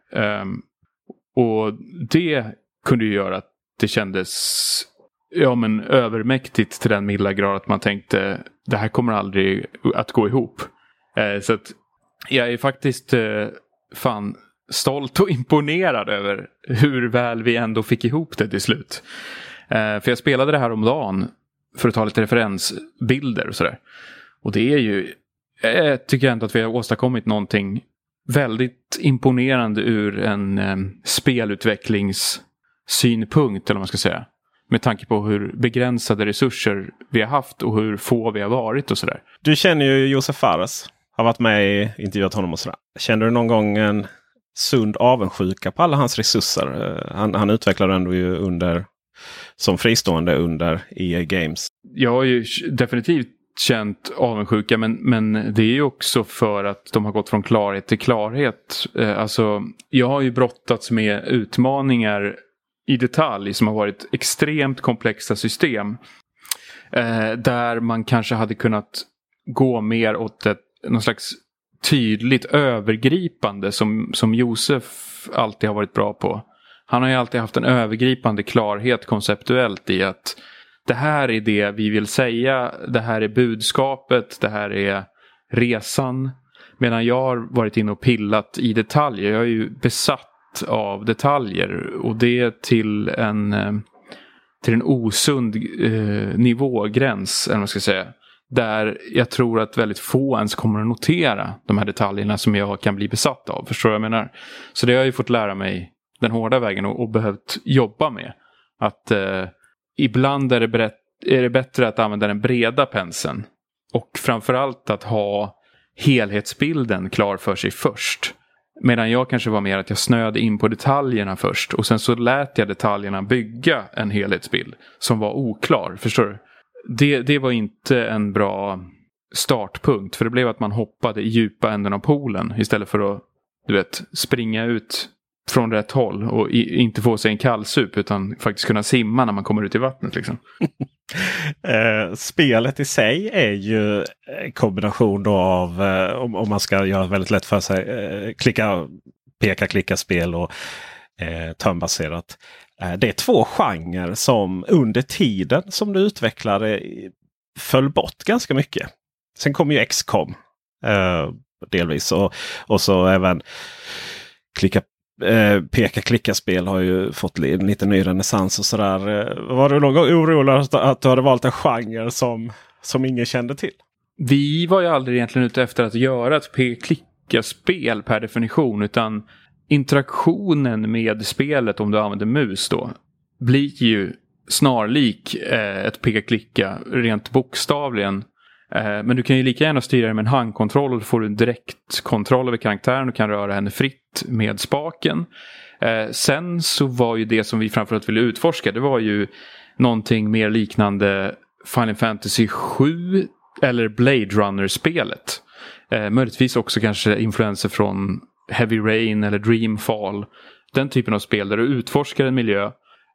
Och det kunde ju göra att det kändes övermäktigt till den milda grad att man tänkte, det här kommer aldrig att gå ihop. Så att jag är faktiskt stolt och imponerad över hur väl vi ändå fick ihop det till slut. För jag spelade det här om dagen för att ta lite referensbilder och sådär. Och det är ju, jag tycker ändå att vi har åstadkommit någonting väldigt imponerande ur en spelutvecklingssynpunkt, eller vad man ska säga. Med tanke på hur begränsade resurser vi har haft och hur få vi har varit och sådär. Du känner ju Josef Fares, har varit med intervjuat honom och sådär. Känner du någon gång en sund avundsjuka på alla hans resurser? Han utvecklade ändå ju som fristående under EA Games. Jag har ju definitivt känt avundsjuka, men det är ju också för att de har gått från klarhet till klarhet. Alltså, jag har ju brottats med utmaningar i detalj som har varit extremt komplexa system. Där man kanske hade kunnat gå mer åt någon slags tydligt övergripande som Josef alltid har varit bra på. Han har ju alltid haft en övergripande klarhet konceptuellt i att det här är det vi vill säga, det här är budskapet, det här är resan. Medan jag har varit inne och pillat i detaljer. Jag är ju besatt av detaljer, och det till en osund nivågräns, eller vad man ska säga. Där jag tror att väldigt få ens kommer att notera de här detaljerna som jag kan bli besatt av. Förstår jag menar? Så det har jag ju fått lära mig den hårda vägen och behövt jobba med. Att ibland är det bättre att använda den breda penseln. Och framförallt att ha helhetsbilden klar för sig först. Medan jag kanske var mer att jag snöade in på detaljerna först. Och sen så lät jag detaljerna bygga en helhetsbild som var oklar. Förstår du? Det var inte en bra startpunkt. För det blev att man hoppade i djupa änden av poolen. Istället för att, springa ut från rätt håll. Och inte få sig en kallsup. Utan faktiskt kunna simma när man kommer ut i vattnet liksom. Spelet i sig är ju en kombination då av, om man ska göra väldigt lätt för sig, klicka spel och turnbaserat. Det är två genrer som under tiden som du utvecklade föll bort ganska mycket. Sen kom ju XCOM delvis, och så även peka-klicka-spel har ju fått lite ny renässans och sådär. Var du någon orolig att du hade valt en genre som ingen kände till? Vi var ju aldrig egentligen ute efter att göra ett peka-klicka-spel per definition, utan interaktionen med spelet, om du använder mus då, blir ju snarlik ett picka-klicka rent bokstavligen. Men du kan ju lika gärna styra det med en handkontroll och då får du en direkt kontroll över karaktären och kan röra henne fritt med spaken. Sen så var ju det som vi framförallt ville utforska, det var ju någonting mer liknande Final Fantasy 7 eller Blade Runner-spelet. Möjligtvis också kanske influenser från Heavy Rain eller Dreamfall. Den typen av spel där du utforskar en miljö,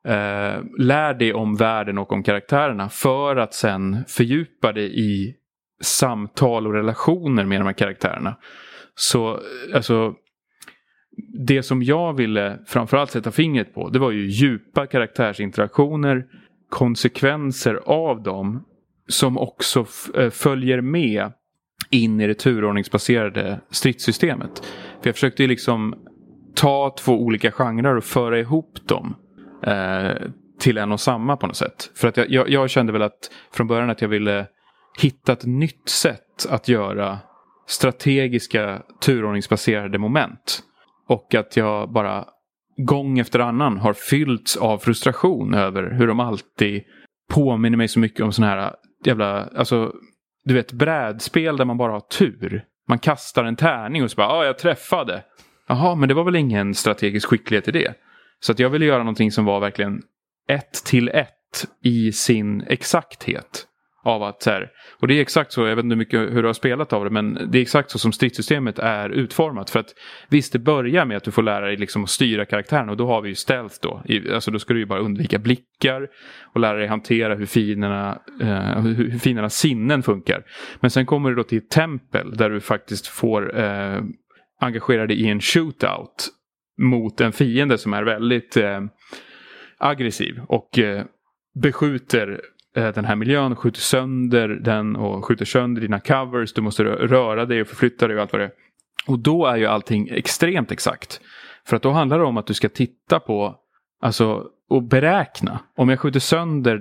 lär dig om världen och om karaktärerna för att sen fördjupa dig i samtal och relationer med de här karaktärerna. Så alltså, det som jag ville framförallt sätta fingret på, det var ju djupa karaktärsinteraktioner, konsekvenser av dem som också följer med in i det turordningsbaserade stridssystemet. För jag försökte ju liksom ta två olika genrer och föra ihop dem till en och samma på något sätt. För att jag kände väl att från början att jag ville hitta ett nytt sätt att göra strategiska turordningsbaserade moment. Och att jag bara gång efter annan har fyllts av frustration över hur de alltid påminner mig så mycket om sån här jävla, alltså du vet, brädspel där man bara har tur. Man kastar en tärning och så bara, jag träffade. Jaha, men det var väl ingen strategisk skicklighet i det. Så att jag ville göra någonting som var verkligen 1-1 i sin exakthet. Av att så här, och det är exakt så, jag vet inte mycket hur du har spelat av det, men det är exakt så som stridssystemet är utformat. För att visst, det börjar med att du får lära dig liksom att styra karaktären, och då har vi ju stealth då. Alltså då ska du ju bara undvika blickar och lära dig hantera hur fiendernas sinnen funkar. Men sen kommer du då till ett tempel där du faktiskt får engagera dig i en shootout mot en fiende som är väldigt aggressiv och beskjuter den här miljön, skjuter sönder den och skjuter sönder dina covers. Du måste röra dig och förflytta dig och allt vad det är. Och då är ju allting extremt exakt. För att då handlar det om att du ska titta på, alltså, och beräkna. Om jag skjuter sönder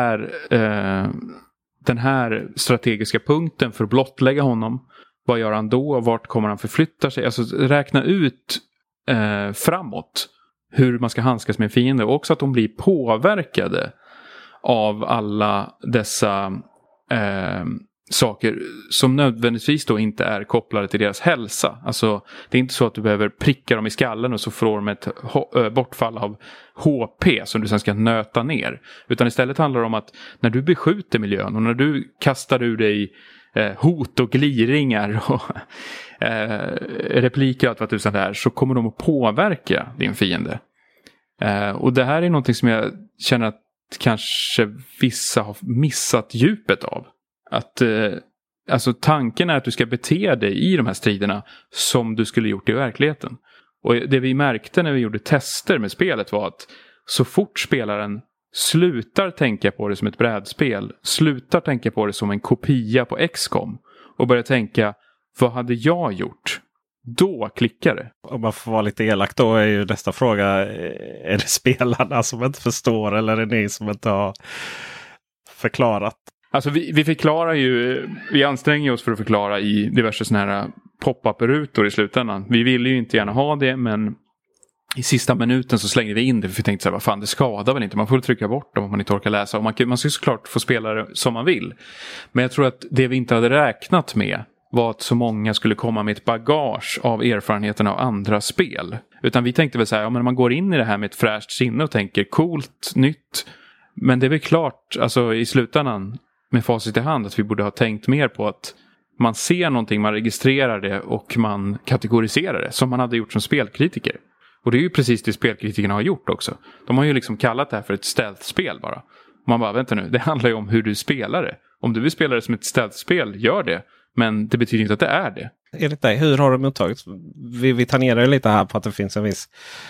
den här strategiska punkten för att blottlägga honom, vad gör han då? Vart kommer han förflytta sig? Alltså räkna ut framåt hur man ska handskas med en fiende. Och också att de blir påverkade av alla dessa saker som nödvändigtvis då inte är kopplade till deras hälsa. Alltså det är inte så att du behöver pricka dem i skallen och så får de ett bortfall av HP som du sen ska nöta ner. Utan istället handlar det om att när du beskjuter miljön och när du kastar ur dig hot och gliringar och repliker och allt vad tusan det är, så kommer de att påverka din fiende. Och det här är någonting som jag känner att kanske vissa har missat djupet av. Att alltså tanken är att du ska bete dig i de här striderna som du skulle gjort i verkligheten. Och det vi märkte när vi gjorde tester med spelet var att så fort spelaren slutar tänka på det som ett brädspel, slutar tänka på det som en kopia på XCOM och börjar tänka, vad hade jag gjort? Då klickar det. Om man får vara lite elak då är ju nästa fråga, är det spelarna som inte förstår eller är det ni som inte har förklarat? Alltså vi förklarar ju, vi anstränger oss för att förklara i diverse såna här pop-up-rutor i slutändan. Vi ville ju inte gärna ha det, men i sista minuten så slängde vi in det för vi tänkte så här, vad fan, det skadar väl inte. Man får trycka bort dem om man inte orkar läsa. Och man ska såklart få spela det som man vill. Men jag tror att det vi inte hade räknat med var att så många skulle komma med ett bagage av erfarenheterna av andra spel. Utan vi tänkte väl så här, ja, men man går in i det här med ett fräscht sinne och tänker coolt, nytt. Men det är väl klart, alltså i slutändan med facit i hand, att vi borde ha tänkt mer på att man ser någonting, man registrerar det och man kategoriserar det som man hade gjort som spelkritiker. Och det är ju precis det spelkritikerna har gjort också. De har ju liksom kallat det här för ett stealth-spel bara. Man bara, vänta nu, det handlar ju om hur du spelar det. Om du vill spela det som ett stealth-spel, gör det. Men det betyder inte att det är det. Enligt dig, hur har det mottagits? Vi tangerar ju lite här på att det finns en viss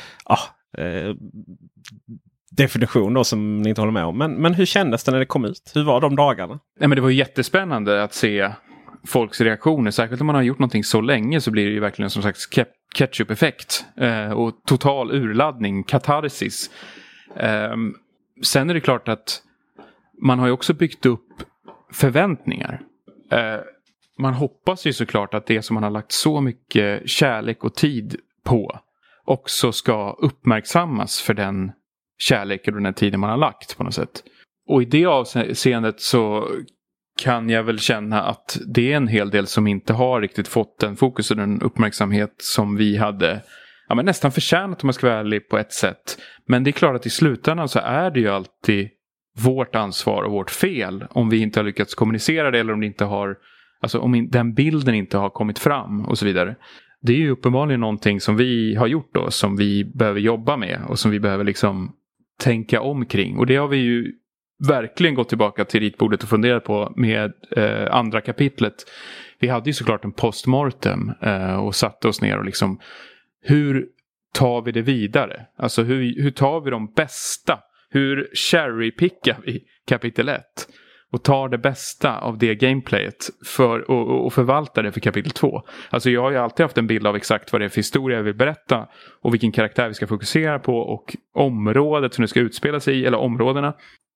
definition då som ni inte håller med om. Men hur kändes det när det kom ut? Hur var de dagarna? Nej, men det var jättespännande att se folks reaktioner. Särskilt om man har gjort någonting så länge så blir det ju verkligen som sagt ketchup-effekt. Och total urladdning, katarsis. Sen är det klart att man har ju också byggt upp förväntningar. Man hoppas ju såklart att det som man har lagt så mycket kärlek och tid på också ska uppmärksammas för den kärlek och den här tiden man har lagt på något sätt. Och i det avseendet så kan jag väl känna att det är en hel del som inte har riktigt fått den fokus och den uppmärksamhet som vi hade men nästan förtjänat, om man ska vara ärlig, på ett sätt. Men det är klart att i slutändan så är det ju alltid vårt ansvar och vårt fel om vi inte har lyckats kommunicera det, eller om det inte har, alltså om den bilden inte har kommit fram och så vidare. Det är ju uppenbarligen någonting som vi har gjort då, som vi behöver jobba med och som vi behöver liksom tänka omkring. Och det har vi ju verkligen gått tillbaka till ritbordet och funderat på med andra kapitlet. Vi hade ju såklart en postmortem och satte oss ner och liksom, hur tar vi det vidare? Alltså hur tar vi de bästa? Hur cherrypickar vi kapitel 1 och tar det bästa av det gameplayet och förvaltar det för kapitel 2? Alltså jag har ju alltid haft en bild av exakt vad det är för historia jag vill berätta och vilken karaktär vi ska fokusera på och området som det ska utspela sig i, eller områdena.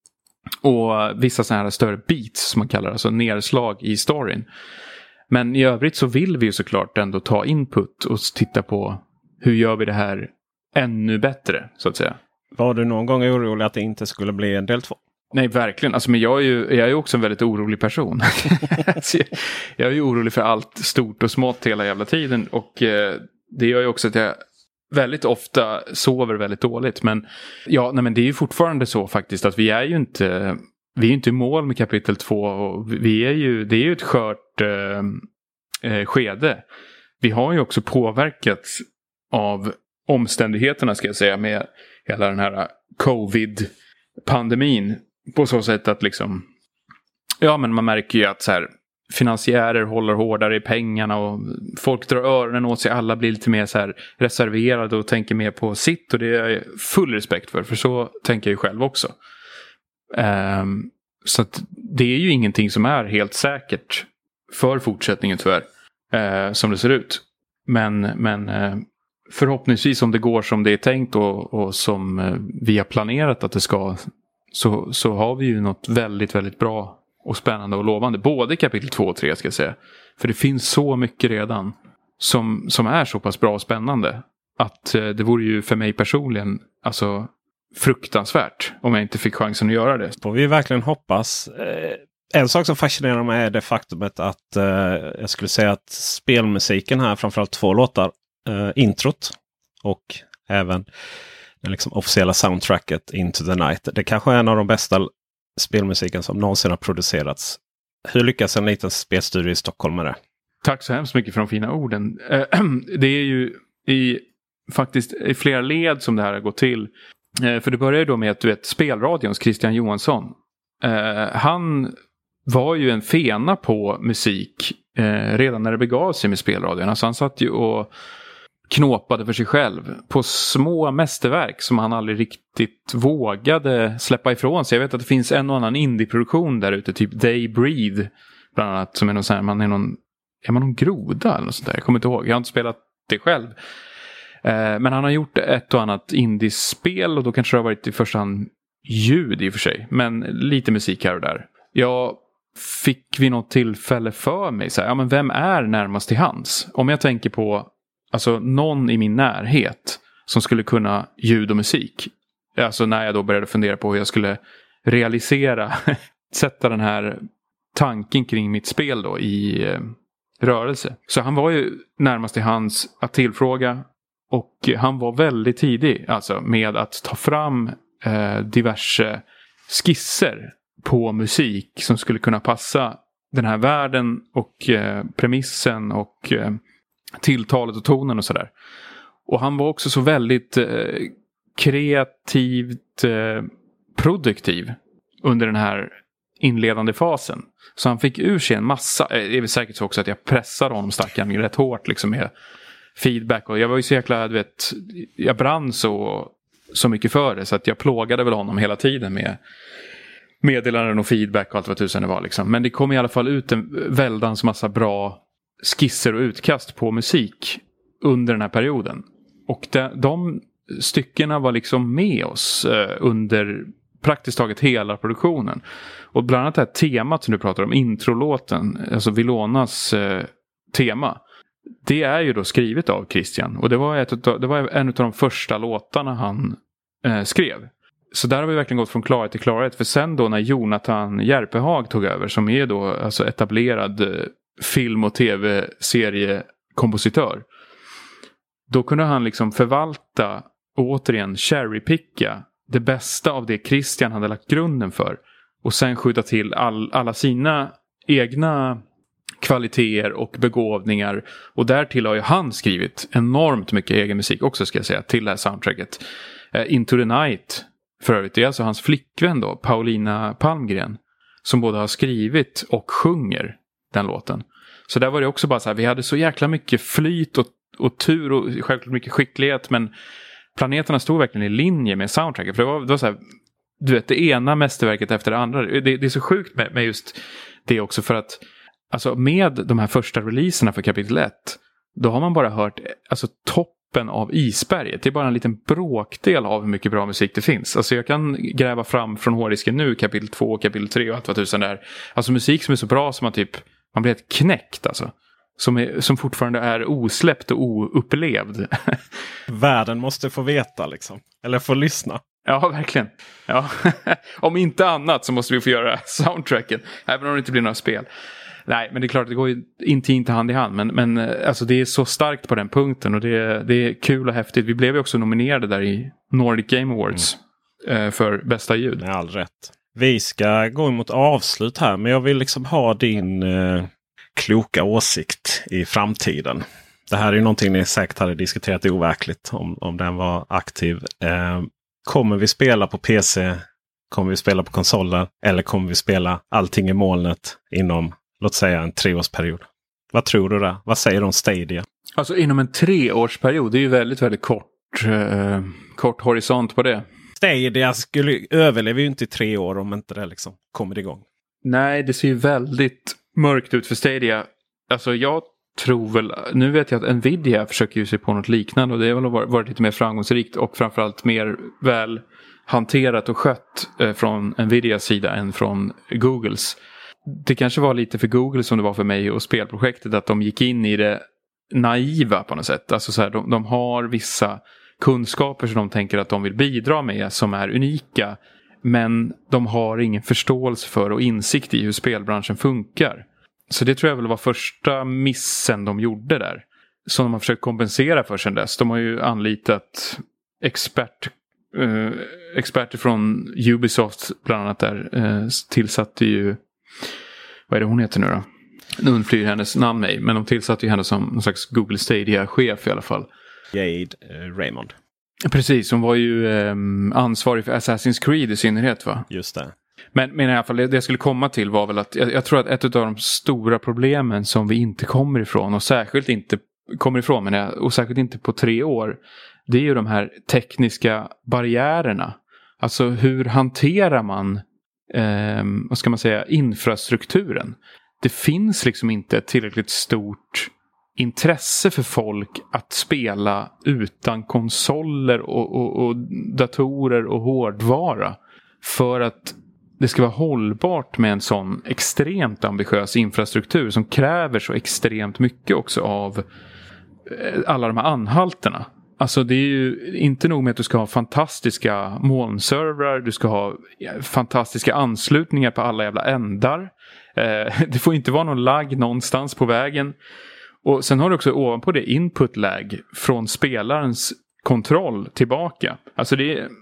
Och vissa sådana här större beats som man kallar, alltså nedslag i storyn. Men i övrigt så vill vi ju såklart ändå ta input och titta på hur gör vi det här ännu bättre, så att säga. Var du någon gång orolig att det inte skulle bli en del 2? Nej, verkligen. Alltså, men jag är ju också en väldigt orolig person. Jag är ju orolig för allt stort och smått hela jävla tiden. Och det gör ju också att jag väldigt ofta sover väldigt dåligt. Men men det är ju fortfarande så faktiskt att vi är ju inte i mål med kapitel 2. Och det är ju ett skört skede. Vi har ju också påverkats av omständigheterna, ska jag säga, med hela den här covid-pandemin, på så sätt att liksom, men man märker ju att så här, finansiärer håller hårdare i pengarna och folk drar öronen åt sig, alla blir lite mer så här reserverade och tänker mer på sitt, och det är jag full respekt för så tänker jag ju själv också. Så att det är ju ingenting som är helt säkert för fortsättningen tyvärr, som det ser ut. Men förhoppningsvis, om det går som det är tänkt och som vi har planerat att det ska, så har vi ju något väldigt, väldigt bra och spännande och lovande. Både kapitel 2 och 3 ska jag säga. För det finns så mycket redan som är så pass bra och spännande att det vore ju för mig personligen alltså fruktansvärt om jag inte fick chansen att göra det. Får vi verkligen hoppas. En sak som fascinerar mig är det faktumet att jag skulle säga att spelmusiken här, framförallt 2 låtar, introt och även det liksom officiella soundtracket Into the Night. Det kanske är en av de bästa spelmusiken som någonsin har producerats. Hur lyckas en liten spelstudio i Stockholm med det? Tack så hemskt mycket för de fina orden. Det är ju faktiskt i flera led som det här har gått till. För det börjar ju då med att, du vet, Spelradions Christian Johansson. Han var ju en fena på musik redan när det begav sig med Spelradion. Alltså han satt ju och knåpade för sig själv på små mästerverk som han aldrig riktigt vågade släppa ifrån sig. Jag vet att det finns en och annan indieproduktion där ute, typ They Breathe bland annat, som är någon sån här, är man någon groda eller något sånt där, jag kommer inte ihåg, jag har inte spelat det själv. Men han har gjort ett och annat indiespel, och då kanske det har varit i första hand ljud i och för sig, men lite musik här och där. Jag fick vid något tillfälle för mig så här, men vem är närmast till hands? Om jag tänker på alltså någon i min närhet som skulle kunna ljud och musik. Alltså när jag då började fundera på hur jag skulle realisera, sätta den här tanken kring mitt spel då i rörelse. Så han var ju närmast till hands att tillfråga, och han var väldigt tidig alltså med att ta fram diverse skisser på musik som skulle kunna passa den här världen och premissen och tilltalet och tonen och sådär. Och han var också så väldigt kreativt produktiv under den här inledande fasen. Så han fick ur sig en massa, det är väl säkert så också att jag pressade honom stackaren rätt hårt liksom med feedback, och jag var ju så jäkla, du vet, jag brann så mycket för det, så att jag plågade väl honom hela tiden med meddelanden och feedback och allt vad tusen det var liksom. Men det kom i alla fall ut en väldans massa bra skisser och utkast på musik under den här perioden. Och de styckena var liksom med oss under praktiskt taget hela produktionen. Och bland annat det här temat som du pratar om, introlåten, alltså Vilonas tema, det är ju då skrivet av Christian. Och det var en av de första låtarna han skrev. Så där har vi verkligen gått från klarhet till klarhet. För sen då när Jonathan Järpehag tog över, som är då alltså etablerad film- och tv-seriekompositör, då kunde han liksom förvalta och återigen cherrypicka det bästa av det Christian hade lagt grunden för. Och sen skjuta till alla sina egna kvaliteter och begåvningar. Och därtill har ju han skrivit enormt mycket egen musik också, ska jag säga, till det här soundtracket. Into the Night, för övrigt, det är alltså hans flickvän då, Paulina Palmgren, som både har skrivit och sjunger den låten. Så där var det också bara så här, vi hade så jäkla mycket flyt och tur och självklart mycket skicklighet, men planeterna stod verkligen i linje med soundtracket. För det var så här, du vet, det ena mästerverket efter det andra. Det är så sjukt med just det också, för att alltså med de här första releaserna för kapitel 1, då har man bara hört alltså toppen av isberget. Det är bara en liten bråkdel av hur mycket bra musik det finns. Alltså jag kan gräva fram från hårddisken nu kapitel 2, kapitel 3 och allt vad tusan där. Alltså musik som är så bra som man blir helt knäckt alltså. Som fortfarande är osläppt och oupplevd. Världen måste få veta liksom. Eller få lyssna. Ja, verkligen. Ja. Om inte annat så måste vi få göra soundtracken. Även om det inte blir några spel. Nej, men det är klart, det går ju inte hand i hand. Men alltså, det är så starkt på den punkten. Och det är kul och häftigt. Vi blev ju också nominerade där i Nordic Game Awards för bästa ljud. Med all rätt. Vi ska gå mot avslut här. Men jag vill liksom ha din kloka åsikt i framtiden. Det här är ju någonting ni säkert hade diskuterat overkligt om den var aktiv. Kommer vi spela på PC? Kommer vi spela på konsoler? Eller kommer vi spela allting i molnet inom, låt säga, en 3-årsperiod? Vad tror du där? Vad säger du om Stadia? Alltså inom en 3-årsperiod, det är ju väldigt, väldigt kort horisont på det. Stadia överlever ju inte i 3 år om inte det liksom kommer igång. Nej, det ser ju väldigt mörkt ut för Stadia. Alltså jag tror väl, nu vet jag att Nvidia försöker ju sig på något liknande, och det har väl varit lite mer framgångsrikt och framförallt mer väl hanterat och skött från Nvidias sida än från Googles. Det kanske var lite för Google som det var för mig och spelprojektet, att de gick in i det naiva på något sätt. Alltså så här, de har vissa kunskaper som de tänker att de vill bidra med som är unika, men de har ingen förståelse för och insikt i hur spelbranschen funkar. Så det tror jag väl var första missen de gjorde där. Som de har försökt kompensera för sedan dess. De har ju anlitat experter från Ubisoft bland annat där. Tillsatte ju, vad är det hon heter nu då? Nu undflyr hennes namn mig. Men de tillsatte ju henne som någon slags Google Stadia-chef i alla fall. Jade Raymond. Precis, hon var ju ansvarig för Assassin's Creed i synnerhet, va? Just det. Men i alla fall, det jag skulle komma till var väl att jag tror att ett av de stora problemen som vi inte kommer ifrån, och särskilt inte kommer ifrån, och särskilt inte på 3 år, det är ju de här tekniska barriärerna. Alltså hur hanterar man vad ska man säga, infrastrukturen? Det finns liksom inte ett tillräckligt stort intresse för folk att spela utan konsoler och datorer och hårdvara, för att det ska vara hållbart med en sån extremt ambitiös infrastruktur som kräver så extremt mycket också av alla de här anhalterna. Alltså det är ju inte nog med att du ska ha fantastiska molnservrar, du ska ha fantastiska anslutningar på alla jävla ändar. Det får inte vara någon lag någonstans på vägen. Och sen har du också ovanpå det input lag från spelarens kontroll tillbaka. Alltså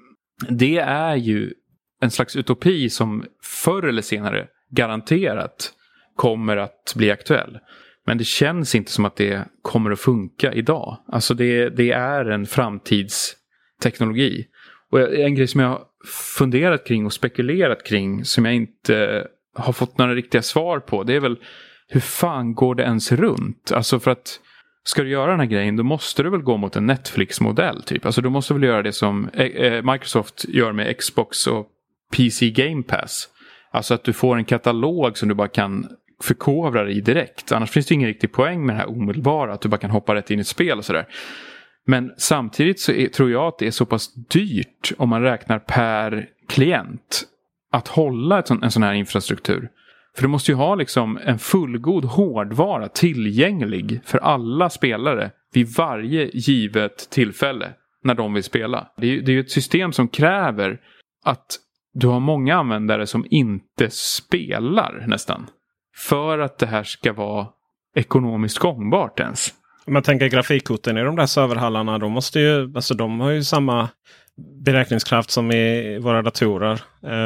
det är ju en slags utopi som förr eller senare garanterat kommer att bli aktuell. Men det känns inte som att det kommer att funka idag. Alltså det är en framtidsteknologi. Och en grej som jag har funderat kring och spekulerat kring, som jag inte har fått några riktiga svar på, det är väl hur fan går det ens runt? Alltså för att ska du göra den här grejen, då måste du väl gå mot en Netflix-modell typ. Alltså du måste väl göra det som Microsoft gör med Xbox och PC Game Pass. Alltså att du får en katalog som du bara kan förkovra dig i direkt. Annars finns det ingen riktig poäng med det här omedelbara, att du bara kan hoppa rätt in i ett spel och sådär. Men samtidigt så tror jag att det är så pass dyrt om man räknar per klient att hålla en sån här infrastruktur. För du måste ju ha liksom en fullgod hårdvara tillgänglig för alla spelare vid varje givet tillfälle när de vill spela. Det är ju ett system som kräver att du har många användare som inte spelar nästan. För att det här ska vara ekonomiskt gångbart ens. Om man tänker grafikkorten i de där serverhallarna, de måste ju, alltså de har ju samma beräkningskraft som i våra datorer.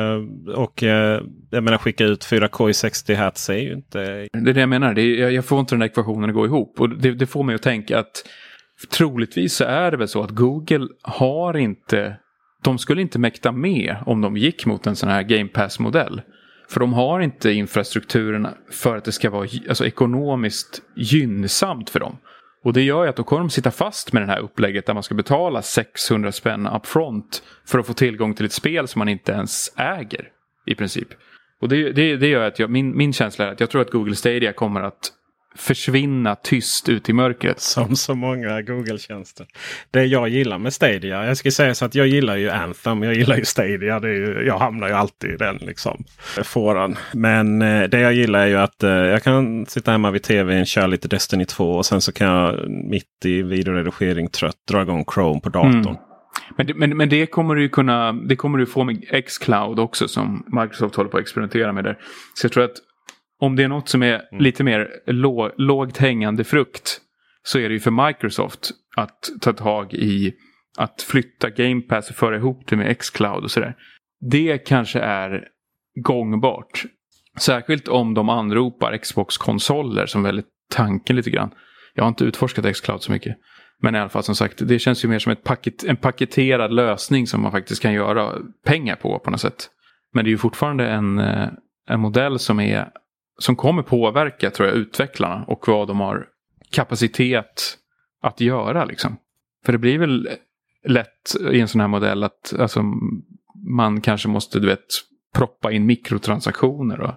Jag menar, skicka ut 4K i 60 Hz är ju inte... Det är det jag menar. Jag får inte den där ekvationen att gå ihop. Och det får mig att tänka att troligtvis så är det väl så att Google har inte... De skulle inte mäkta med om de gick mot en sån här Game Pass-modell. För de har inte infrastrukturen för att det ska vara alltså, ekonomiskt gynnsamt för dem. Och det gör ju att då kommer de sitta fast med det här upplägget där man ska betala 600 spänn upfront för att få tillgång till ett spel som man inte ens äger i princip. Och det gör att min känsla är att jag tror att Google Stadia kommer att försvinna tyst ut i mörkret. Som så många Google-tjänster. Det jag gillar med Stadia, jag ska säga så att jag gillar ju Anthem, jag gillar ju Stadia, jag hamnar ju alltid i den liksom fåran. Men det jag gillar är ju att jag kan sitta hemma vid tvn, köra lite Destiny 2 och sen så kan jag mitt i videoredigering trött dra igång Chrome på datorn. Men det kommer du kunna, det kommer du få med xCloud också som Microsoft håller på att experimentera med där. Så jag tror att om det är något som är lite mer lågt hängande frukt så är det ju för Microsoft att ta tag i att flytta Game Pass och föra ihop det med xCloud och sådär. Det kanske är gångbart. Särskilt om de anropar Xbox-konsoler som väldigt tanken lite grann. Jag har inte utforskat xCloud så mycket. Men i alla fall som sagt, det känns ju mer som en paketerad lösning som man faktiskt kan göra pengar på något sätt. Men det är ju fortfarande en modell som kommer påverka, tror jag, utvecklarna och vad de har kapacitet att göra liksom. För det blir väl lätt i en sån här modell att alltså, man kanske måste, proppa in mikrotransaktioner och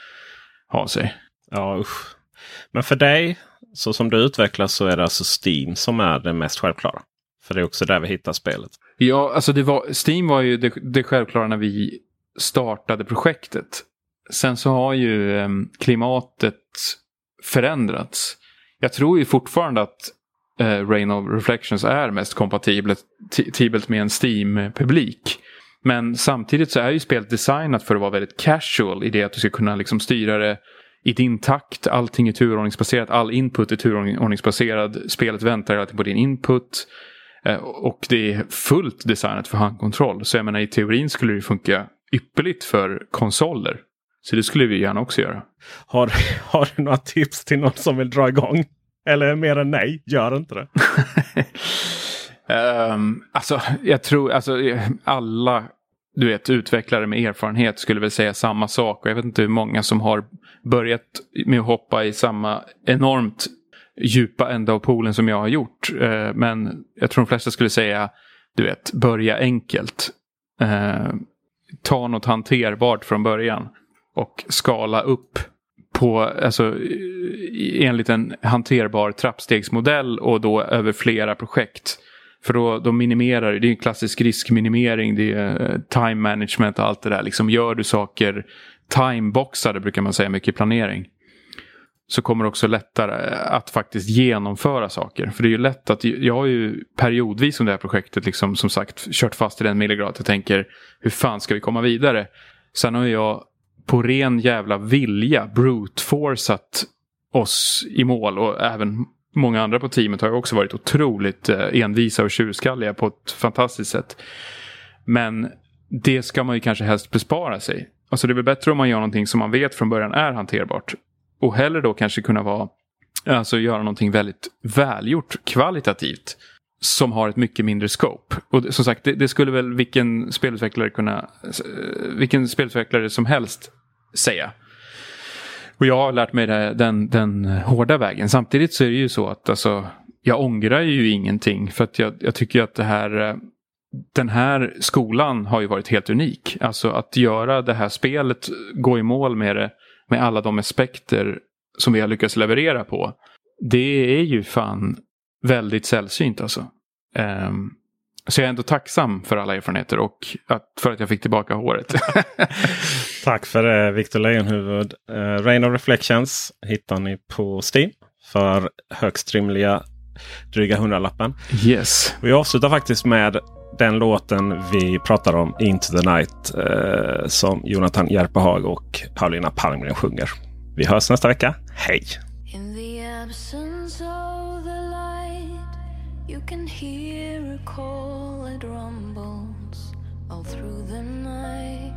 ha sig. Ja, usch. Men för dig, så som du utvecklas, så är det alltså Steam som är det mest självklara. För det är också där vi hittar spelet. Ja, alltså Steam var ju det självklara när vi startade projektet. Sen så har ju klimatet förändrats. Jag tror ju fortfarande att Reign of Reflections är mest kompatibelt med en Steam-publik. Men samtidigt så är ju spelet designat för att vara väldigt casual i det att du ska kunna liksom styra det i din takt. Allting är turordningsbaserat, all input är turordningsbaserad. Spelet väntar hela tiden på din input. Och det är fullt designat för handkontroll. Så jag menar, i teorin skulle det funka ypperligt för konsoler. Så det skulle vi gärna också göra. Har du några tips till någon som vill dra igång? Eller mer än nej, gör inte det. Alltså, jag tror alla utvecklare med erfarenhet skulle väl säga samma sak. Och jag vet inte hur många som har börjat med att hoppa i samma enormt djupa ända av poolen som jag har gjort. Men jag tror de flesta skulle säga, börja enkelt. Ta något hanterbart från början. Och skala upp på, enligt en hanterbar trappstegsmodell och då över flera projekt. För då minimerar det är en klassisk riskminimering, det är time management och allt det där. Liksom gör du saker timeboxade, brukar man säga mycket i planering. Så kommer det också lättare att faktiskt genomföra saker. För det är ju lätt att, jag har ju periodvis om det här projektet liksom, som sagt, kört fast i den milligrad. Jag tänker, hur fan ska vi komma vidare? Sen har jag på ren jävla vilja brute forceat oss i mål, och även många andra på teamet har ju också varit otroligt envisa och tjurskalliga på ett fantastiskt sätt. Men det ska man ju kanske helst bespara sig. Alltså det är väl bättre om man gör någonting som man vet från början är hanterbart. Och hellre då kanske kunna göra någonting väldigt välgjort, kvalitativt, som har ett mycket mindre scope. Och som sagt, det skulle väl vilken spelutvecklare som helst säga. Och jag har lärt mig den hårda vägen. Samtidigt så är det ju så att jag ångrar ju ingenting. För att jag tycker att den här skolan har ju varit helt unik. Alltså att göra det här spelet, gå i mål med det, med alla de aspekter som vi har lyckats leverera på. Det är ju fan väldigt sällsynt alltså. Så jag är ändå tacksam för alla erfarenheter och för att jag fick tillbaka håret. Tack för det, Victor Lejonhuvud. Reign of Reflections hittar ni på Steam för högst rimliga dryga 100-lappen. Yes. Vi avslutar faktiskt med den låten vi pratar om, Into the Night, som Jonathan Järpehag och Paulina Palmgren sjunger. Vi hörs nästa vecka. Hej! In the absence of the light, you can hear a call, it rumbles all through the night.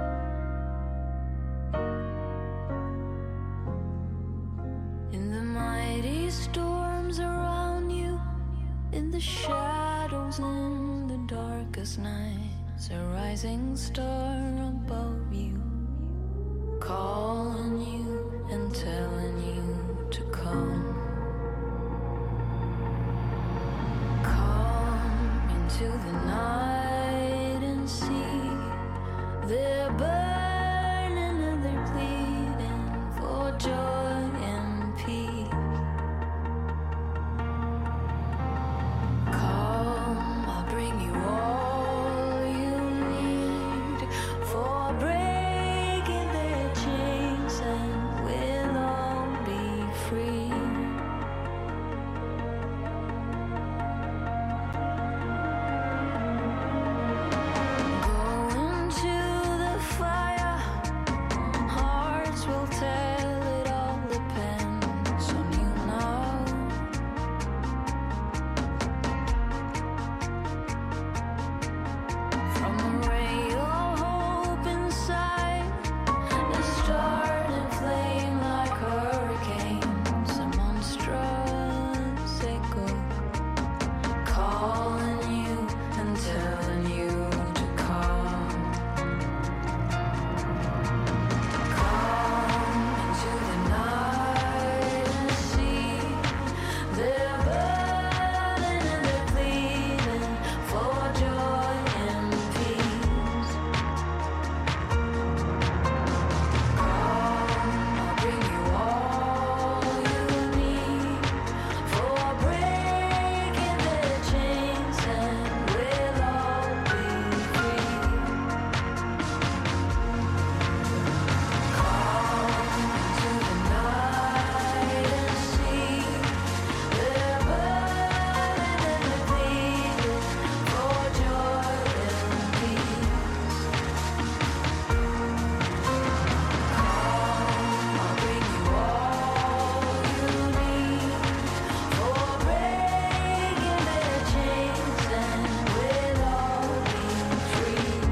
In the mighty storms around you, in the shadows, in the darkest nights, a rising star above you, calling you and telling you to come. Come into the night and see they're burning and they're pleading for joy and peace. Come, I'll bring you all you need for breaking their chains, and we'll all be free. Go into the fire, hearts will tell, it all depends on you now. From a ray of hope inside, a starting flame like hurricanes, a monstrous echo, calling you and telling you to come. Come into the night and see they're burning and they're pleading for joy and peace. Come, I'll bring you all you need for breaking their chains, and we'll all be free. Come into the night and see they're burning and they're pleading for joy and peace. I'll bring you all you need for breaking their chains, and we'll all be free.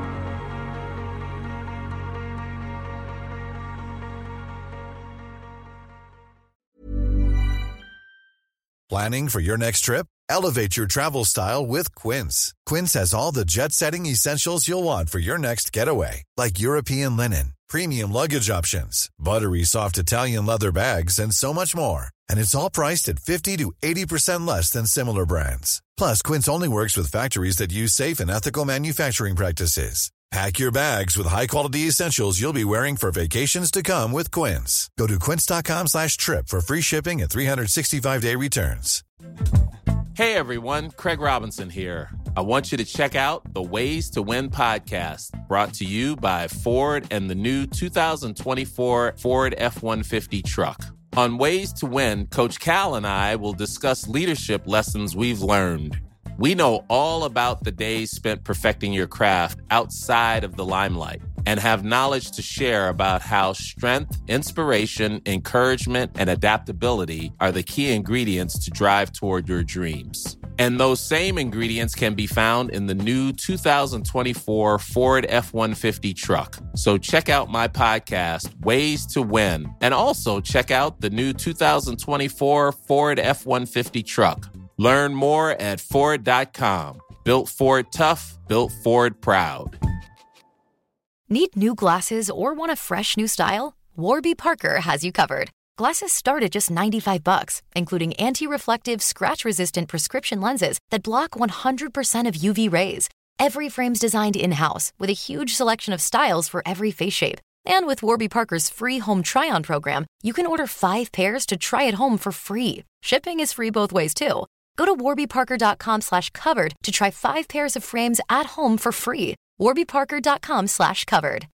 Planning for your next trip? Elevate your travel style with Quince. Quince has all the jet-setting essentials you'll want for your next getaway, like European linen, premium luggage options, buttery soft Italian leather bags, and so much more. And it's all priced at 50 to 80% less than similar brands. Plus, Quince only works with factories that use safe and ethical manufacturing practices. Pack your bags with high-quality essentials you'll be wearing for vacations to come with Quince. Go to quince.com/trip for free shipping and 365-day returns. Hey everyone, Craig Robinson here. I want you to check out the Ways to Win podcast, brought to you by Ford and the new 2024 Ford F-150 truck. On Ways to Win, Coach Cal and I will discuss leadership lessons we've learned. We know all about the days spent perfecting your craft outside of the limelight, and have knowledge to share about how strength, inspiration, encouragement, and adaptability are the key ingredients to drive toward your dreams. And those same ingredients can be found in the new 2024 Ford F-150 truck. So check out my podcast, Ways to Win, and also check out the new 2024 Ford F-150 truck. Learn more at Ford.com. Built Ford tough, built Ford proud. Need new glasses or want a fresh new style? Warby Parker has you covered. Glasses start at just $95, including anti-reflective, scratch-resistant prescription lenses that block 100% of UV rays. Every frame's designed in-house with a huge selection of styles for every face shape. And with Warby Parker's free home try-on program, you can order 5 pairs to try at home for free. Shipping is free both ways, too. Go to warbyparker.com/covered to try 5 pairs of frames at home for free. warbyparker.com/covered.